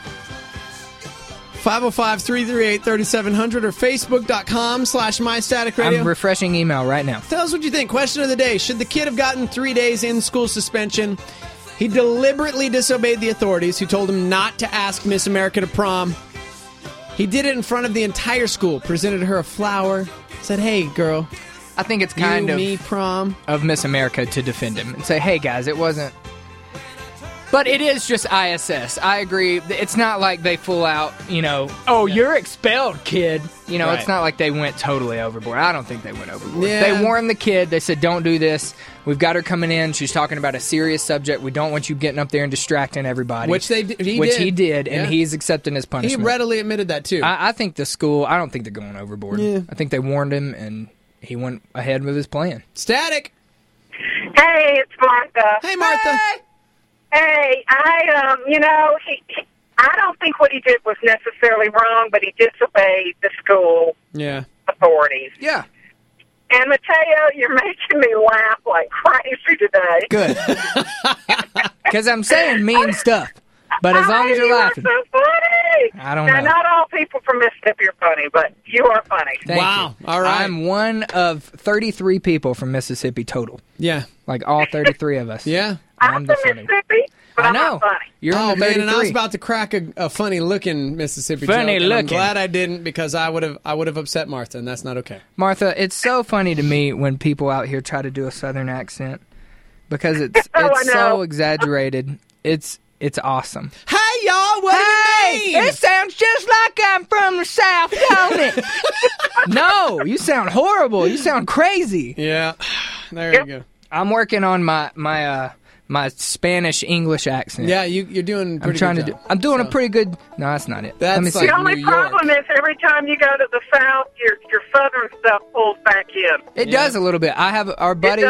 505-338-3700 or Facebook.com/MyStaticRadio. I'm refreshing email right now. Tell us what you think. Question of the day. Should the kid have gotten 3 days in school suspension? He deliberately disobeyed the authorities who told him not to ask Miss America to prom. He did it in front of the entire school, presented her a flower, said, "Hey, girl, I think it's kind me prom." of Miss America to defend him and say, hey, guys, it wasn't. But it is just ISS. I agree. It's not like they full out, you're expelled, kid. Right. It's not like they went totally overboard. I don't think they went overboard. Yeah. They warned the kid. They said, don't do this. We've got her coming in. She's talking about a serious subject. We don't want you getting up there and distracting everybody. Which he did, Yeah. and he's accepting his He punishment. readily admitted that, too. I think the school, I don't think they're going overboard. Yeah. I think they warned him, and he went ahead with his plan. Static. Hey, it's Martha. Hey, Martha. Hey, I don't think what he did was necessarily wrong, but he disobeyed the school Yeah. authorities. Yeah. And Mateo, you're making me laugh like crazy today. Good. Because I'm saying mean stuff. But as long as you're laughing. You are so funny. I don't now, know. not all people from Mississippi are funny, but you are funny. Thank Wow. you. All right. I'm one of 33 people from Mississippi total. Yeah. Like all 33 of us. Yeah. I'm the from funny. Mississippi, but I I'm know. not funny. You're Oh, in the 33. man, and I was about to crack a funny-looking Mississippi Funny joke. And I'm looking. glad I didn't because I would have upset Martha, and that's not okay. Martha, it's so funny to me when people out here try to do a Southern accent because it's I know. so exaggerated. It's awesome. Hey, y'all, what do you mean? It sounds just like I'm from the South, don't it? No, you sound horrible. You sound crazy. Yeah, there you go. I'm working on my Spanish English accent. Yeah, you're doing a pretty good job. I'm doing a pretty good. No, that's not it. That's Let me like see. The only New York. problem is every time you go to the South, your Southern stuff pulls back in. It does a little bit. I have our buddy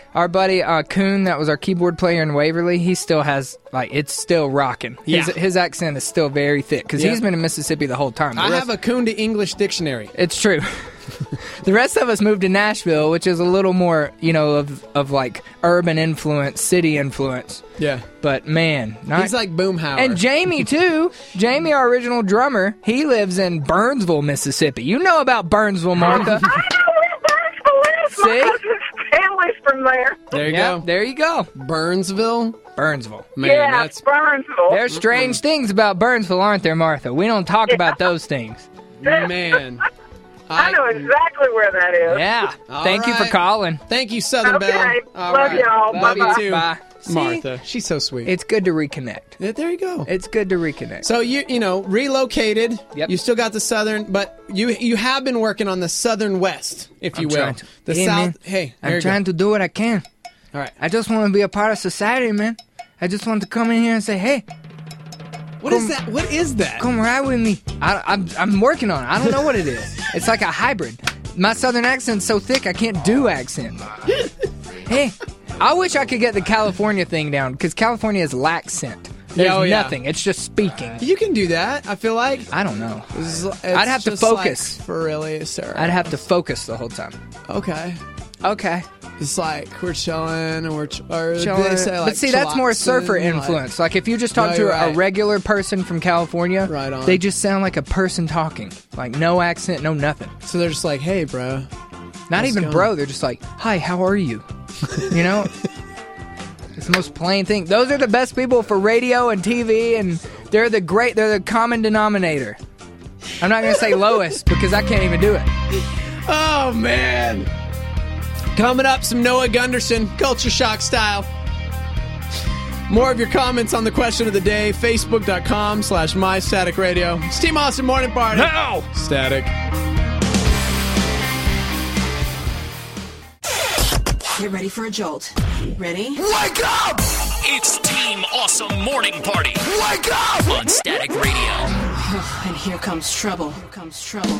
Kuhn, that was our keyboard player in Waverly. He still has it's still rocking. His accent is still very thick because he's been in Mississippi the whole time. I have a Coon to English dictionary. It's true. The rest of us moved to Nashville, which is a little more, of like urban influence, city influence. Yeah. But man, He's like Boomhauer. And Jamie too. Jamie, our original drummer, he lives in Burnsville, Mississippi. You know about Burnsville, Martha. I know where Burnsville is. See? My husband's family's from there. There you Yeah, go. there you go. Burnsville. Burnsville. Man, yeah, that's Burnsville. There's strange things about Burnsville, aren't there, Martha? We don't talk about those things. man. I know exactly where that is. Yeah. All Thank you for right. calling. Thank you, Southern Okay. Belle. All Love right. y'all. Love you Bye-bye. too, Bye. See? Martha. She's so sweet. It's good to reconnect. Yeah, there you go. It's good to reconnect. So you relocated. Yep. You still got the southern, but you have been working on the southern west, if you I'm will. trying to. The Hey, south. man, Hey, there I'm you trying to do what I can. All right. I just want to be a part of society, man. I just want to come in here and say, hey, What is that? What is that? come ride with me. I'm working on it. I don't know what it is. It's like a hybrid. My southern accent's so thick I can't do accent. Hey, I wish I could get the California thing down because California is laxent. There's Oh, yeah. nothing. It's just speaking. You can do that. I feel like I don't know. It's I'd have to just focus. like, for really, sir. I'd have to focus the whole time. Okay. Okay. It's like we're chilling and or Chilling. they say, like, But see, that's more surfer chillaxing, influence. Like if you just talk No, to you're a right. regular person from California, Right on. they just sound like a person talking. Like no accent, no nothing. So they're just like, hey, bro. Not How's it even going? bro, they're just like, hi, how are you? You know? It's the most plain thing. Those are the best people for radio and TV, and they're the common denominator. I'm not going to say lowest because I can't even do it. Oh, man. Coming up, some Noah Gunderson, Culture Shock style. More of your comments on the question of the day, facebook.com/mystaticradio. It's Team Austin Morning Party. How? Static. Get ready for a jolt. Ready? Wake up! It's Team Awesome Morning Party. Wake up! On Static Radio. And here comes trouble. Here comes trouble.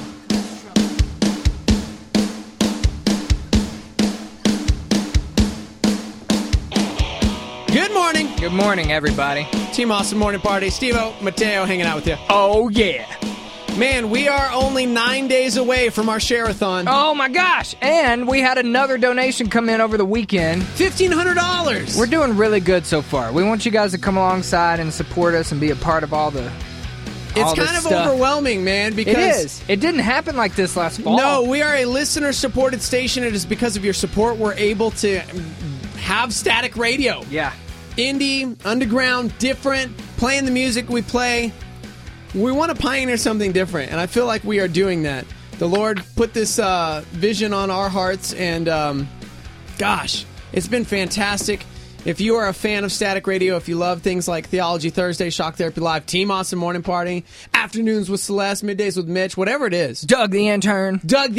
Good morning. Good morning, everybody. Team Awesome Morning Party. Steve-O, Mateo hanging out with you. Oh, yeah. Man, we are only 9 days away from our share-a-thon. Oh, my gosh. And we had another donation come in over the weekend. $1,500. We're doing really good so far. We want you guys to come alongside and support us and be a part of all the It's kind of overwhelming, man, because... It is. It didn't happen like this last fall. No, we are a listener-supported station. It is because of your support we're able to have Static Radio. Yeah. Indie, underground, different, playing the music we play. We want to pioneer something different, and I feel like we are doing that. The Lord put this vision on our hearts, and gosh, it's been fantastic. If you are a fan of Static Radio, if you love things like Theology Thursday, Shock Therapy Live, Team Awesome Morning Party, Afternoons with Celeste, Middays with Mitch, whatever it is. Doug the intern,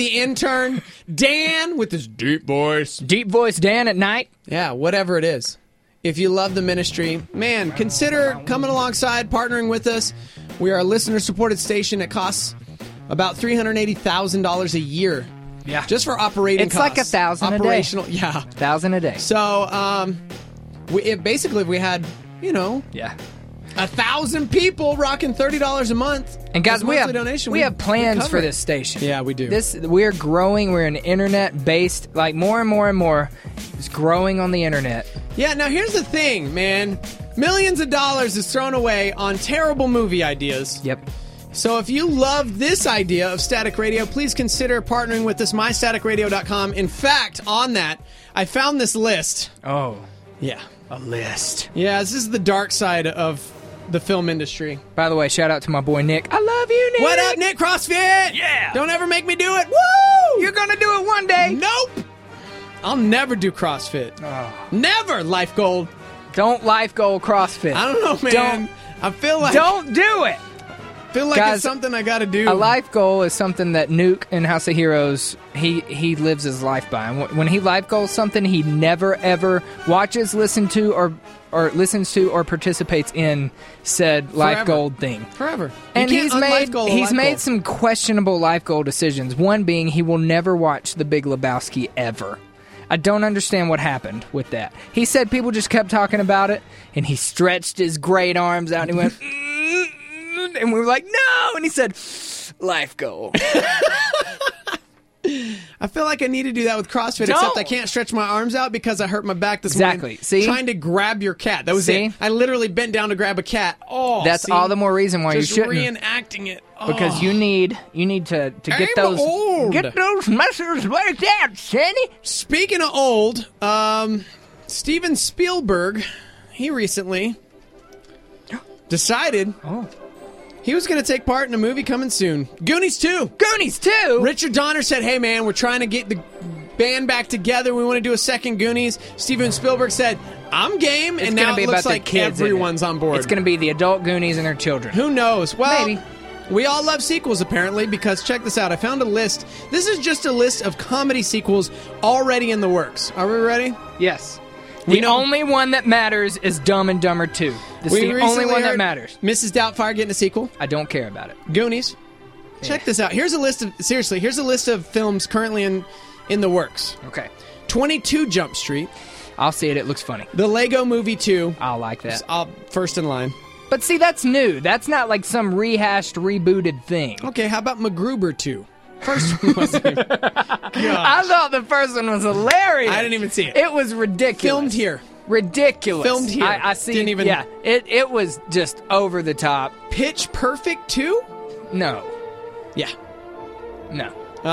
Dan with his deep voice. Deep voice Dan at night. Yeah, whatever it is. If you love the ministry, man, consider coming alongside, partnering with us. We are a listener-supported station. It costs about $380,000 a year. Yeah. Just for operating costs. It's like $1,000 Operational, a day. yeah. $1,000 a day. So, basically, if we had, yeah, 1,000 people rocking $30 a month. And guys, we have plans for it. this station. Yeah, we do. We're growing. We're an internet-based, like more and more and more. It's growing on the internet. Yeah, now here's the thing, man. Millions of dollars is thrown away on terrible movie ideas. Yep. So if you love this idea of Static Radio, please consider partnering with us, mystaticradio.com. In fact, on that, I found this list. Oh. Yeah. A list. Yeah, this is the dark side of the film industry. By the way, shout out to my boy Nick. I love you, Nick. What up, Nick CrossFit? Yeah. Don't ever make me do it. Woo! You're going to do it one day. Nope. I'll never do CrossFit. Oh. Never, Life Gold. Don't Life Gold CrossFit. I don't know, man. I feel like... Don't do it. I feel like it's something I got to do. A life goal is something that Nuke in House of Heroes, he lives his life by. And when he life goals something, he never, ever watches, listens to, or participates in said life goal thing. Forever. And he's made some questionable life goal decisions. One being he will never watch The Big Lebowski ever. I don't understand what happened with that. He said people just kept talking about it, and he stretched his great arms out, and he went, and we were like, no! And he said, life goal. I feel like I need to do that with CrossFit, except I can't stretch my arms out because I hurt my back this morning. See? Trying to grab your cat. That was it. I literally bent down to grab a cat. Oh, that's all the more reason why you shouldn't. Just reenacting it. Oh. Because you need to get those muscles worked out, Sandy. Speaking of old, Steven Spielberg, he recently decided he was going to take part in a movie coming soon. Goonies 2. Goonies 2? Richard Donner said, hey, man, we're trying to get the band back together. We want to do a second Goonies. Steven Spielberg said, I'm game. It's and now it looks about like the kids everyone's on board. It's going to be the adult Goonies and their children. Who knows? Well, maybe. We all love sequels, apparently, because check this out. I found a list. This is just a list of comedy sequels already in the works. Are we ready? Yes. The only one that matters is Dumb and Dumber 2. This is the only one that matters. Mrs. Doubtfire getting a sequel. I don't care about it. Goonies. Check this out. Here's a list of films currently in the works. Okay. 22 Jump Street. I'll see it. It looks funny. The Lego Movie 2. I'll like that. First in line. But see, that's new. That's not like some rehashed, rebooted thing. Okay, how about MacGruber 2? First one wasn't even... I thought the first one was hilarious. I didn't even see it. It was ridiculous. Filmed here. Ridiculous. Filmed here. I see. Didn't even... Yeah, it was just over the top. Pitch Perfect 2? No. Yeah. No.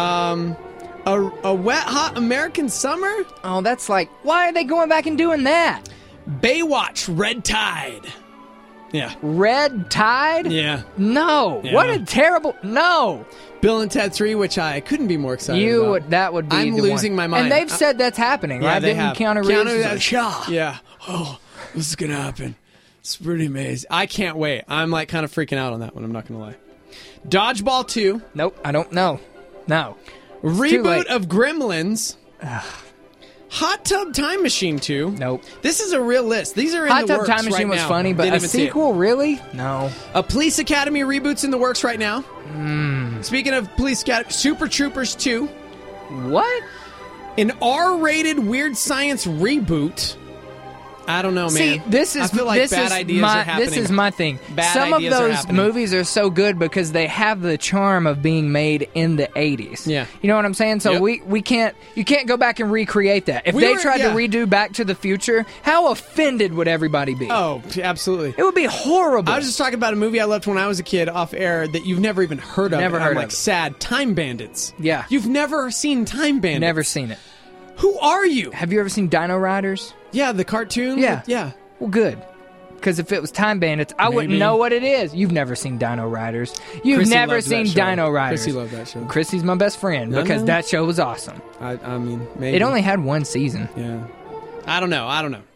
A Wet Hot American Summer? Oh, that's like... Why are they going back and doing that? Baywatch Red Tide. Yeah. Red Tide? Yeah. No. Yeah. What a terrible... No. Bill and Ted 3, which I couldn't be more excited about. That would be I'm the losing my mind. And they've said that's happening, Yeah, right? they Didn't have. Keanu Reeves is like, Yeah. Oh, this is going to happen. It's pretty amazing. I can't wait. I'm like kind of freaking out on that one. I'm not going to lie. Dodgeball 2. Nope, I don't know. No. It's too Reboot late. of Gremlins. Hot Tub Time Machine 2. Nope. This is a real list. These are in Hot the Tub works Time Machine right was now. funny, but Didn't a even see it. sequel, really? No. A Police Academy reboot's in the works right now. Speaking of Police Academy, Super Troopers 2. What? An R-rated Weird Science reboot. I don't know, man. See, this is I feel like this bad is ideas my, are happening. This is my thing. Bad Some of ideas are those happening. movies are so good because they have the charm of being made in the 80s. Yeah. You know what I'm saying? So Yep. we can't you can't go back and recreate that. If they tried to redo Back to the Future, how offended would everybody be? Oh, absolutely. It would be horrible. I was just talking about a movie I loved when I was a kid off air that you've never even heard of. Never and heard I'm of like, it. sad. Time Bandits. Yeah. You've never seen Time Bandits. Never seen it. Who are you? Have you ever seen Dino Riders? Yeah, the cartoon? Yeah. Yeah. Well, good. Because if it was Time Bandits, I wouldn't Maybe. know what it is. You've never seen Dino Riders. You've Chrissy never loved that seen show. Dino Riders. Chrissy loved that show. Chrissy's my best friend No, because no. that show was awesome. I mean, maybe. It only had one season. Yeah. I don't know.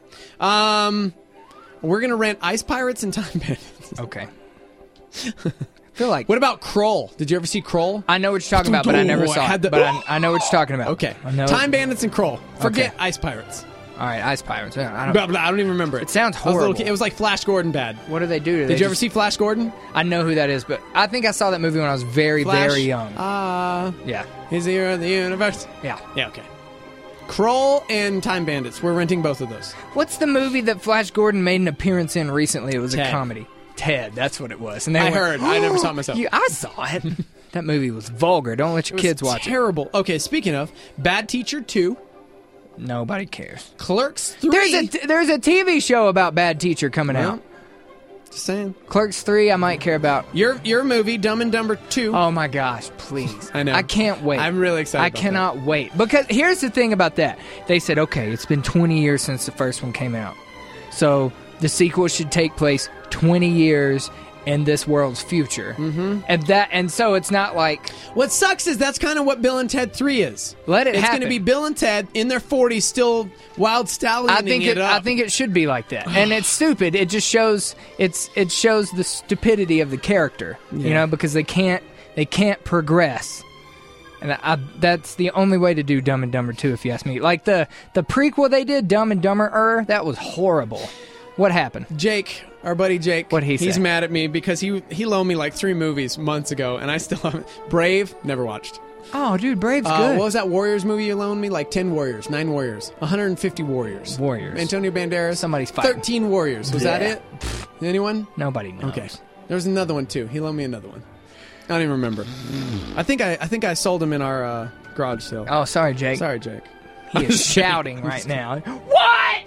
We're going to rent Ice Pirates and Time Bandits. Okay. I feel like... What about Kroll? Did you ever see Kroll? I know what you're talking about, but I never saw it. But I know what you're talking about. Okay. I know. Time Bandits and Kroll. Forget Okay. Ice Pirates. All right, Ice Pirates. I Blah, blah, I don't even remember it. It sounds I was a little horrible. kid. It was like Flash Gordon bad. What do they do? Did you ever see Flash Gordon? I know who that is, but I think I saw that movie when I was very, Flash? very young. Yeah. He's the hero of the universe. Yeah. Yeah, okay. Kroll and Time Bandits. We're renting both of those. What's the movie that Flash Gordon made an appearance in recently? It was Ted. a comedy. Ted, that's what it was. And I they went, heard. I never saw it myself. I saw it. That movie was vulgar. Don't let your It was kids watch terrible. Okay, speaking of, Bad Teacher 2. it. Nobody cares. Clerks 3. There's a TV show about Bad Teacher coming Well, out. Just saying. Clerks 3, I might care about. Your movie, Dumb and Dumber 2. Oh my gosh, please. I know. I can't wait. I'm really excited I about cannot wait. Because here's the thing about that. They said, okay, it's been 20 years since the first one came out. So the sequel should take place 20 years in this world's future. Mm-hmm. And so it's not like... What sucks is that's kind of what Bill and Ted 3 is. Let it It's happen. going to be Bill and Ted in their 40s still wild stallioning it up. I think it should be like that, and it's stupid. It just shows it shows the stupidity of the character, you Yeah. know, because they can't progress, and that's the only way to do Dumb and Dumber 2, if you ask me. Like the prequel they did, Dumb and Dumber, that was horrible. What happened? Jake, our buddy Jake, What'd he he's say? mad at me because he loaned me like 3 movies months ago, and I still haven't. Brave, never watched. Oh, dude, Brave's good. What was that Warriors movie you loaned me? Like 10 Warriors, 9 Warriors, 150 Warriors. Antonio Banderas. Somebody's fighting. 13 Warriors. Was that Yeah. it? Anyone? Nobody knows. Okay. There was another one too. He loaned me another one. I don't even remember. I think I sold him in our garage sale. Oh, sorry, Jake. Sorry, Jake. He is shouting right now. What?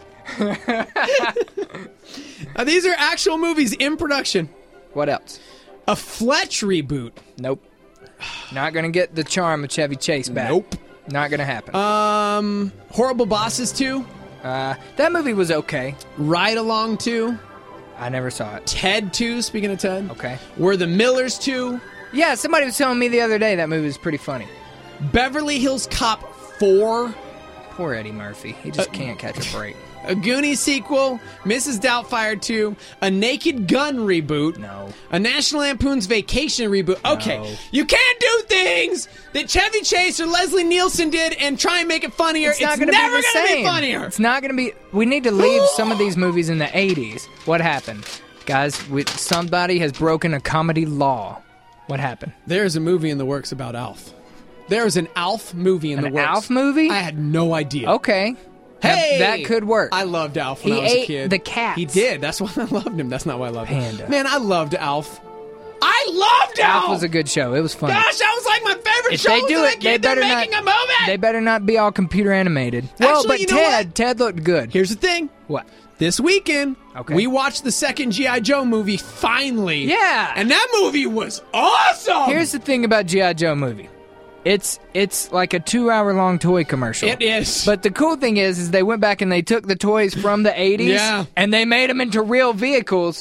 These are actual movies in production. What else? A Fletch reboot. Nope. Not gonna get the charm of Chevy Chase back. Nope. Not gonna happen. Horrible Bosses 2. That movie was okay. Ride Along 2. I never saw it. Ted 2, speaking of Ted. Okay. We're the Millers 2. Yeah, somebody was telling me the other day that movie was pretty funny. Beverly Hills Cop 4. Poor Eddie Murphy. He just can't catch a break. A Goonies sequel. Mrs. Doubtfire 2. A Naked Gun reboot. No. A National Lampoon's Vacation reboot. Okay, No. you can't do things that Chevy Chase or Leslie Nielsen did and try and make it funnier. It's not gonna never be the gonna same. be funnier. It's not going to be... We need to leave some of these movies in the 80s. What happened? Guys, somebody has broken a comedy law. What happened? There's a movie in the works about Alf. There's an Alf movie in the An works. Alf movie? I had no idea. Okay. Hey! That could work. I loved Alf when He I was a ate kid. the cats. He did. That's why I loved him. That's not why I loved Panda. him. Man, I loved Alf. I loved Alf! Alf was a good show. It was funny. Gosh, that was like my favorite If show. they do as a it, kid. they better They're not. making a movie. They better not be all computer animated. Well, Actually, but you know Ted looked good. Here's the thing. What? This weekend, Okay. we watched the second G.I. Joe movie, finally. Yeah. And that movie was awesome! Here's the thing about G.I. Joe movie. It's like a 2-hour-long toy commercial. It is. But the cool thing is they went back and they took the toys from the 80s Yeah. and they made them into real vehicles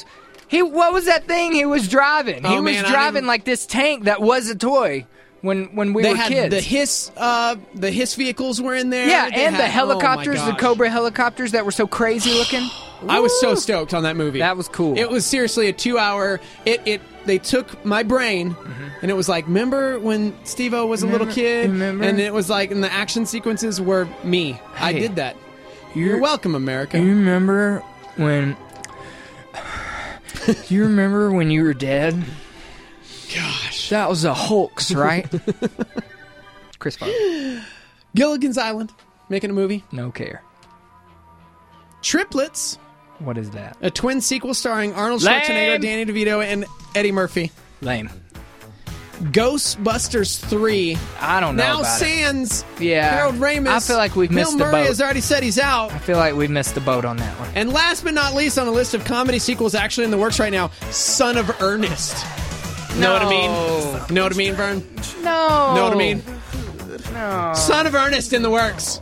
What was that thing he was driving? Oh, He was man, I driving didn't- like this tank that was a toy when we They were had kids. the hiss vehicles were in there. Yeah, They and the had- helicopters, oh my the gosh. Cobra helicopters that were so crazy looking. I was so stoked on that movie. That was cool. It was seriously a 2-hour. They took my brain, and it was like, remember when Steve-O was a little kid? remember? And it was like, and the action sequences were me. I Hey, did that. You're welcome, America. You remember when? You remember when you were dead? Gosh, that was a hoax, right? Chris Farley. Gilligan's Island making a movie. No care. Triplets, What is that? a twin sequel starring Arnold Lame. Schwarzenegger, Danny DeVito, and Eddie Murphy. Lame. Ghostbusters 3. I don't know Now about it. sans Yeah. Harold Ramis. I feel like we've missed Bill the Murray boat. has already said he's out. I feel like we missed the boat on that one. And last but not least on a list of comedy sequels actually in the works right now, Son of Ernest. Know what I mean? Know what I mean, Vern? No. Know what I mean? No. Son of Ernest in the works.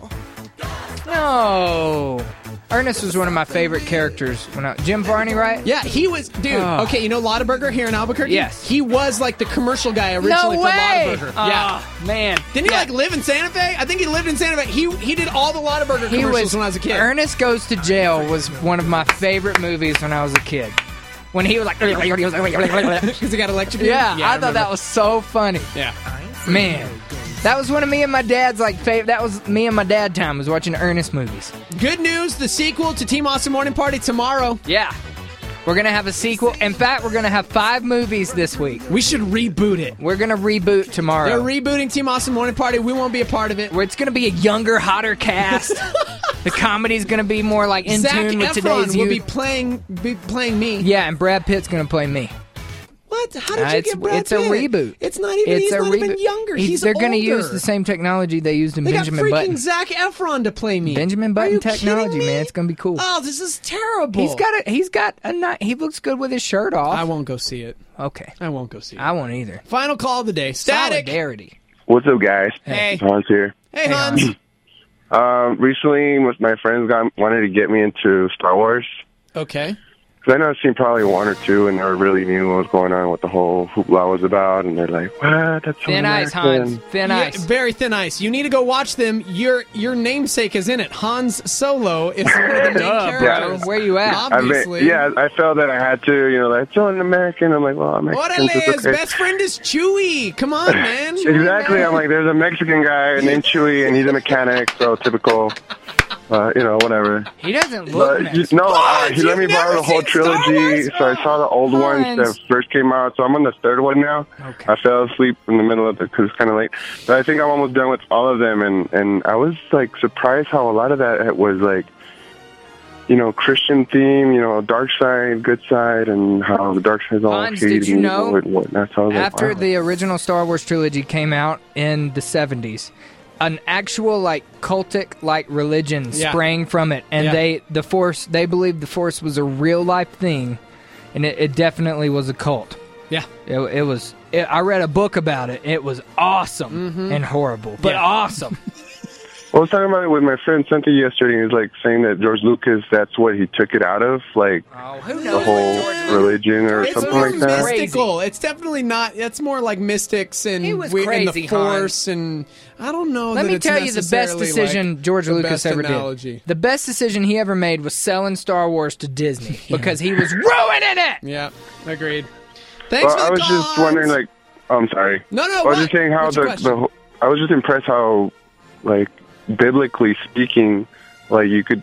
No. Ernest was one of my favorite characters when Jim Varney, right? Yeah, he was, dude. Oh. Okay, you know Lottaburger here in Albuquerque? Yes. He was like the commercial guy originally No for way! Lottaburger. Oh, Yeah. man. Didn't he like live in Santa Fe? I think he lived in Santa Fe. He did all the Lottaburger He commercials was when I was a kid. Ernest Goes to Jail was one of my favorite movies when I was a kid. When he was like, Because he got electrocuted? yeah, I thought remember. that was so funny. Yeah. Man, that was one of me and my dad's that was me and my dad time was watching Ernest movies. Good news, the sequel to Team Awesome Morning Party tomorrow. Yeah. We're going to have a sequel. In fact, we're going to have 5 movies this week. We should reboot it. We're going to reboot tomorrow. They're rebooting Team Awesome Morning Party. We won't be a part of it. Where it's going to be a younger, hotter cast. The comedy's going to be more like in Zac tune with Efron today's will youth. be playing me. Yeah, and Brad Pitt's going to play me. What? How did you get Brad It's Pitt? a reboot. It's not even. He's not even younger. They're going to use the same technology they used in They Benjamin got freaking Button. Zac Efron to play me. Benjamin Are Button you technology, kidding me? man. It's going to be cool. Oh, this is terrible. He looks good with his shirt off. I won't go see it. Okay. I won't go see it. I won't either. Final call of the day. Static. Solidarity. What's up, guys? Hey. Hans here. Hey, Hans. Recently, my friends wanted to get me into Star Wars. Okay. Because I know I've seen probably 1 or 2 and never really knew what was going on, what the whole hoopla was about. And they're like, what? That's so Thin ice, American." Hans. Thin Yeah, ice. very thin ice. You need to go watch them. Your namesake is in it. Hans Solo is one of the main characters. Where you at? Obviously. I felt that I had to, like, so an American. I'm like, well, I'm Mexican. Orale, so his it's okay. best friend is Chewie. Come on, man. Exactly. I'm like, there's a Mexican guy named Chewie, and he's a mechanic, so typical. Whatever. He doesn't look But, Mexican. he let me borrow the whole trilogy, so I saw the old ones that first came out. So I'm on the 3rd one now. Okay. I fell asleep in the middle of it because it's kind of late. But I think I'm almost done with all of them, and I was like surprised how a lot of that was like, Christian theme, dark side, good side, and how the dark side's all Hans, shady did you know, and whatnot. So I was like, after wow. the original Star Wars trilogy came out in the 70s, an actual cultic religion Yeah. sprang from it, and Yeah. they believed the Force was a real life thing, and it definitely was a cult. Yeah. It was. I read a book about it. It was awesome and horrible, but Yeah. awesome. Well, I was talking about it with my friend Cynthia yesterday. He was like saying that George Lucas, that's what he took it out of, like the whole religion or It's something more like that. mystical. It's definitely not. It's more like mystics and He was and the crazy, Force, and I don't know. Let that me it's tell you the best necessarily, decision like, George the Lucas best ever analogy. did. The best decision he ever made was selling Star Wars to Disney because he was ruining it. Yeah, agreed. Thanks for the I was call, just wondering, Hans. I'm sorry. No, I was what? just saying how What's your question? I was just impressed how, biblically speaking, you could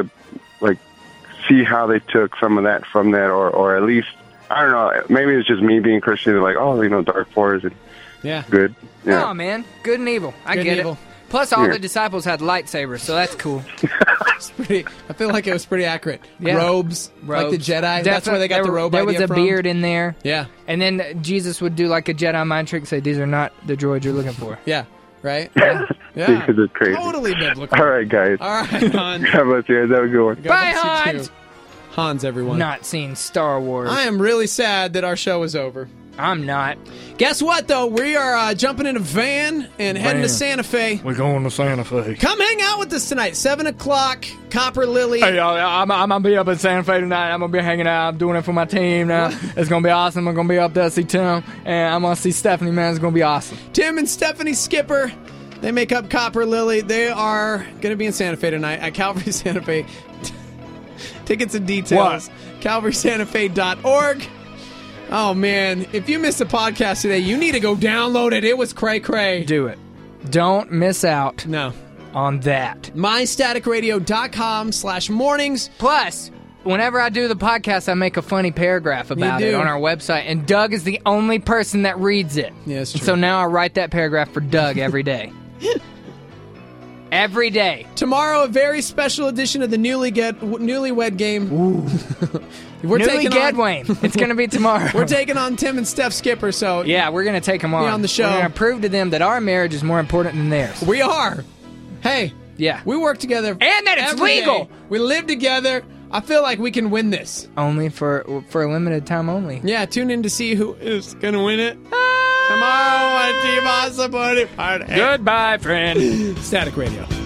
see how they took some of that from that, or at least, I don't know, maybe it's just me being Christian, Dark Force and Yeah. good. Yeah. No, man. Good and evil. I Good get and it. evil. Plus, all Yeah. the disciples had lightsabers, so that's cool. I feel like it was pretty accurate. Yeah. Robes, like the Jedi. That's where they got the robe There was idea a from. beard in there. Yeah. And then Jesus would do like a Jedi mind trick and say, these are not the droids you're looking for. Yeah. Right? Yeah. Yeah. Because it's crazy. Totally biblical. All right, guys. All right, Hans. God bless you guys. Have a good one. God Bye, bless you Hans. too. Hans, everyone. Not seeing Star Wars. I am really sad that our show is over. I'm not. Guess what, though? We are jumping in a van and heading to Santa Fe. We're going to Santa Fe. Come hang out with us tonight, 7 o'clock, Copper Lily. Hey, y'all, I'm going to be up at Santa Fe tonight. I'm going to be hanging out. I'm doing it for my team now. It's going to be awesome. I'm going to be up there to see Tim, and I'm going to see Stephanie, man. It's going to be awesome. Tim and Stephanie Skipper, they make up Copper Lily. They are going to be in Santa Fe tonight at Calvary Santa Fe. Tickets and details, calvarysantafe.org. Oh, man. If you missed the podcast today, you need to go download it. It was cray-cray. Do it. Don't miss out no. on that. MyStaticRadio.com/mornings. Plus, whenever I do the podcast, I make a funny paragraph about it on our website, and Doug is the only person that reads it. Yeah, it's true. So now I write that paragraph for Doug every day. Every day. Tomorrow, a very special edition of the Newlywed Game. Ooh. Newlywed. It's going to be tomorrow. We're taking on Tim and Steph Skipper, so... Yeah, we're going to take them on the show. We're going to prove to them that our marriage is more important than theirs. We are. Hey. Yeah. We work together. And that it's legal. Day. We live together. I feel like we can win this. Only for a limited time only. Yeah, tune in to see who is going to win it. Tomorrow on Team Awesome Party. Goodbye, friend. Static Radio.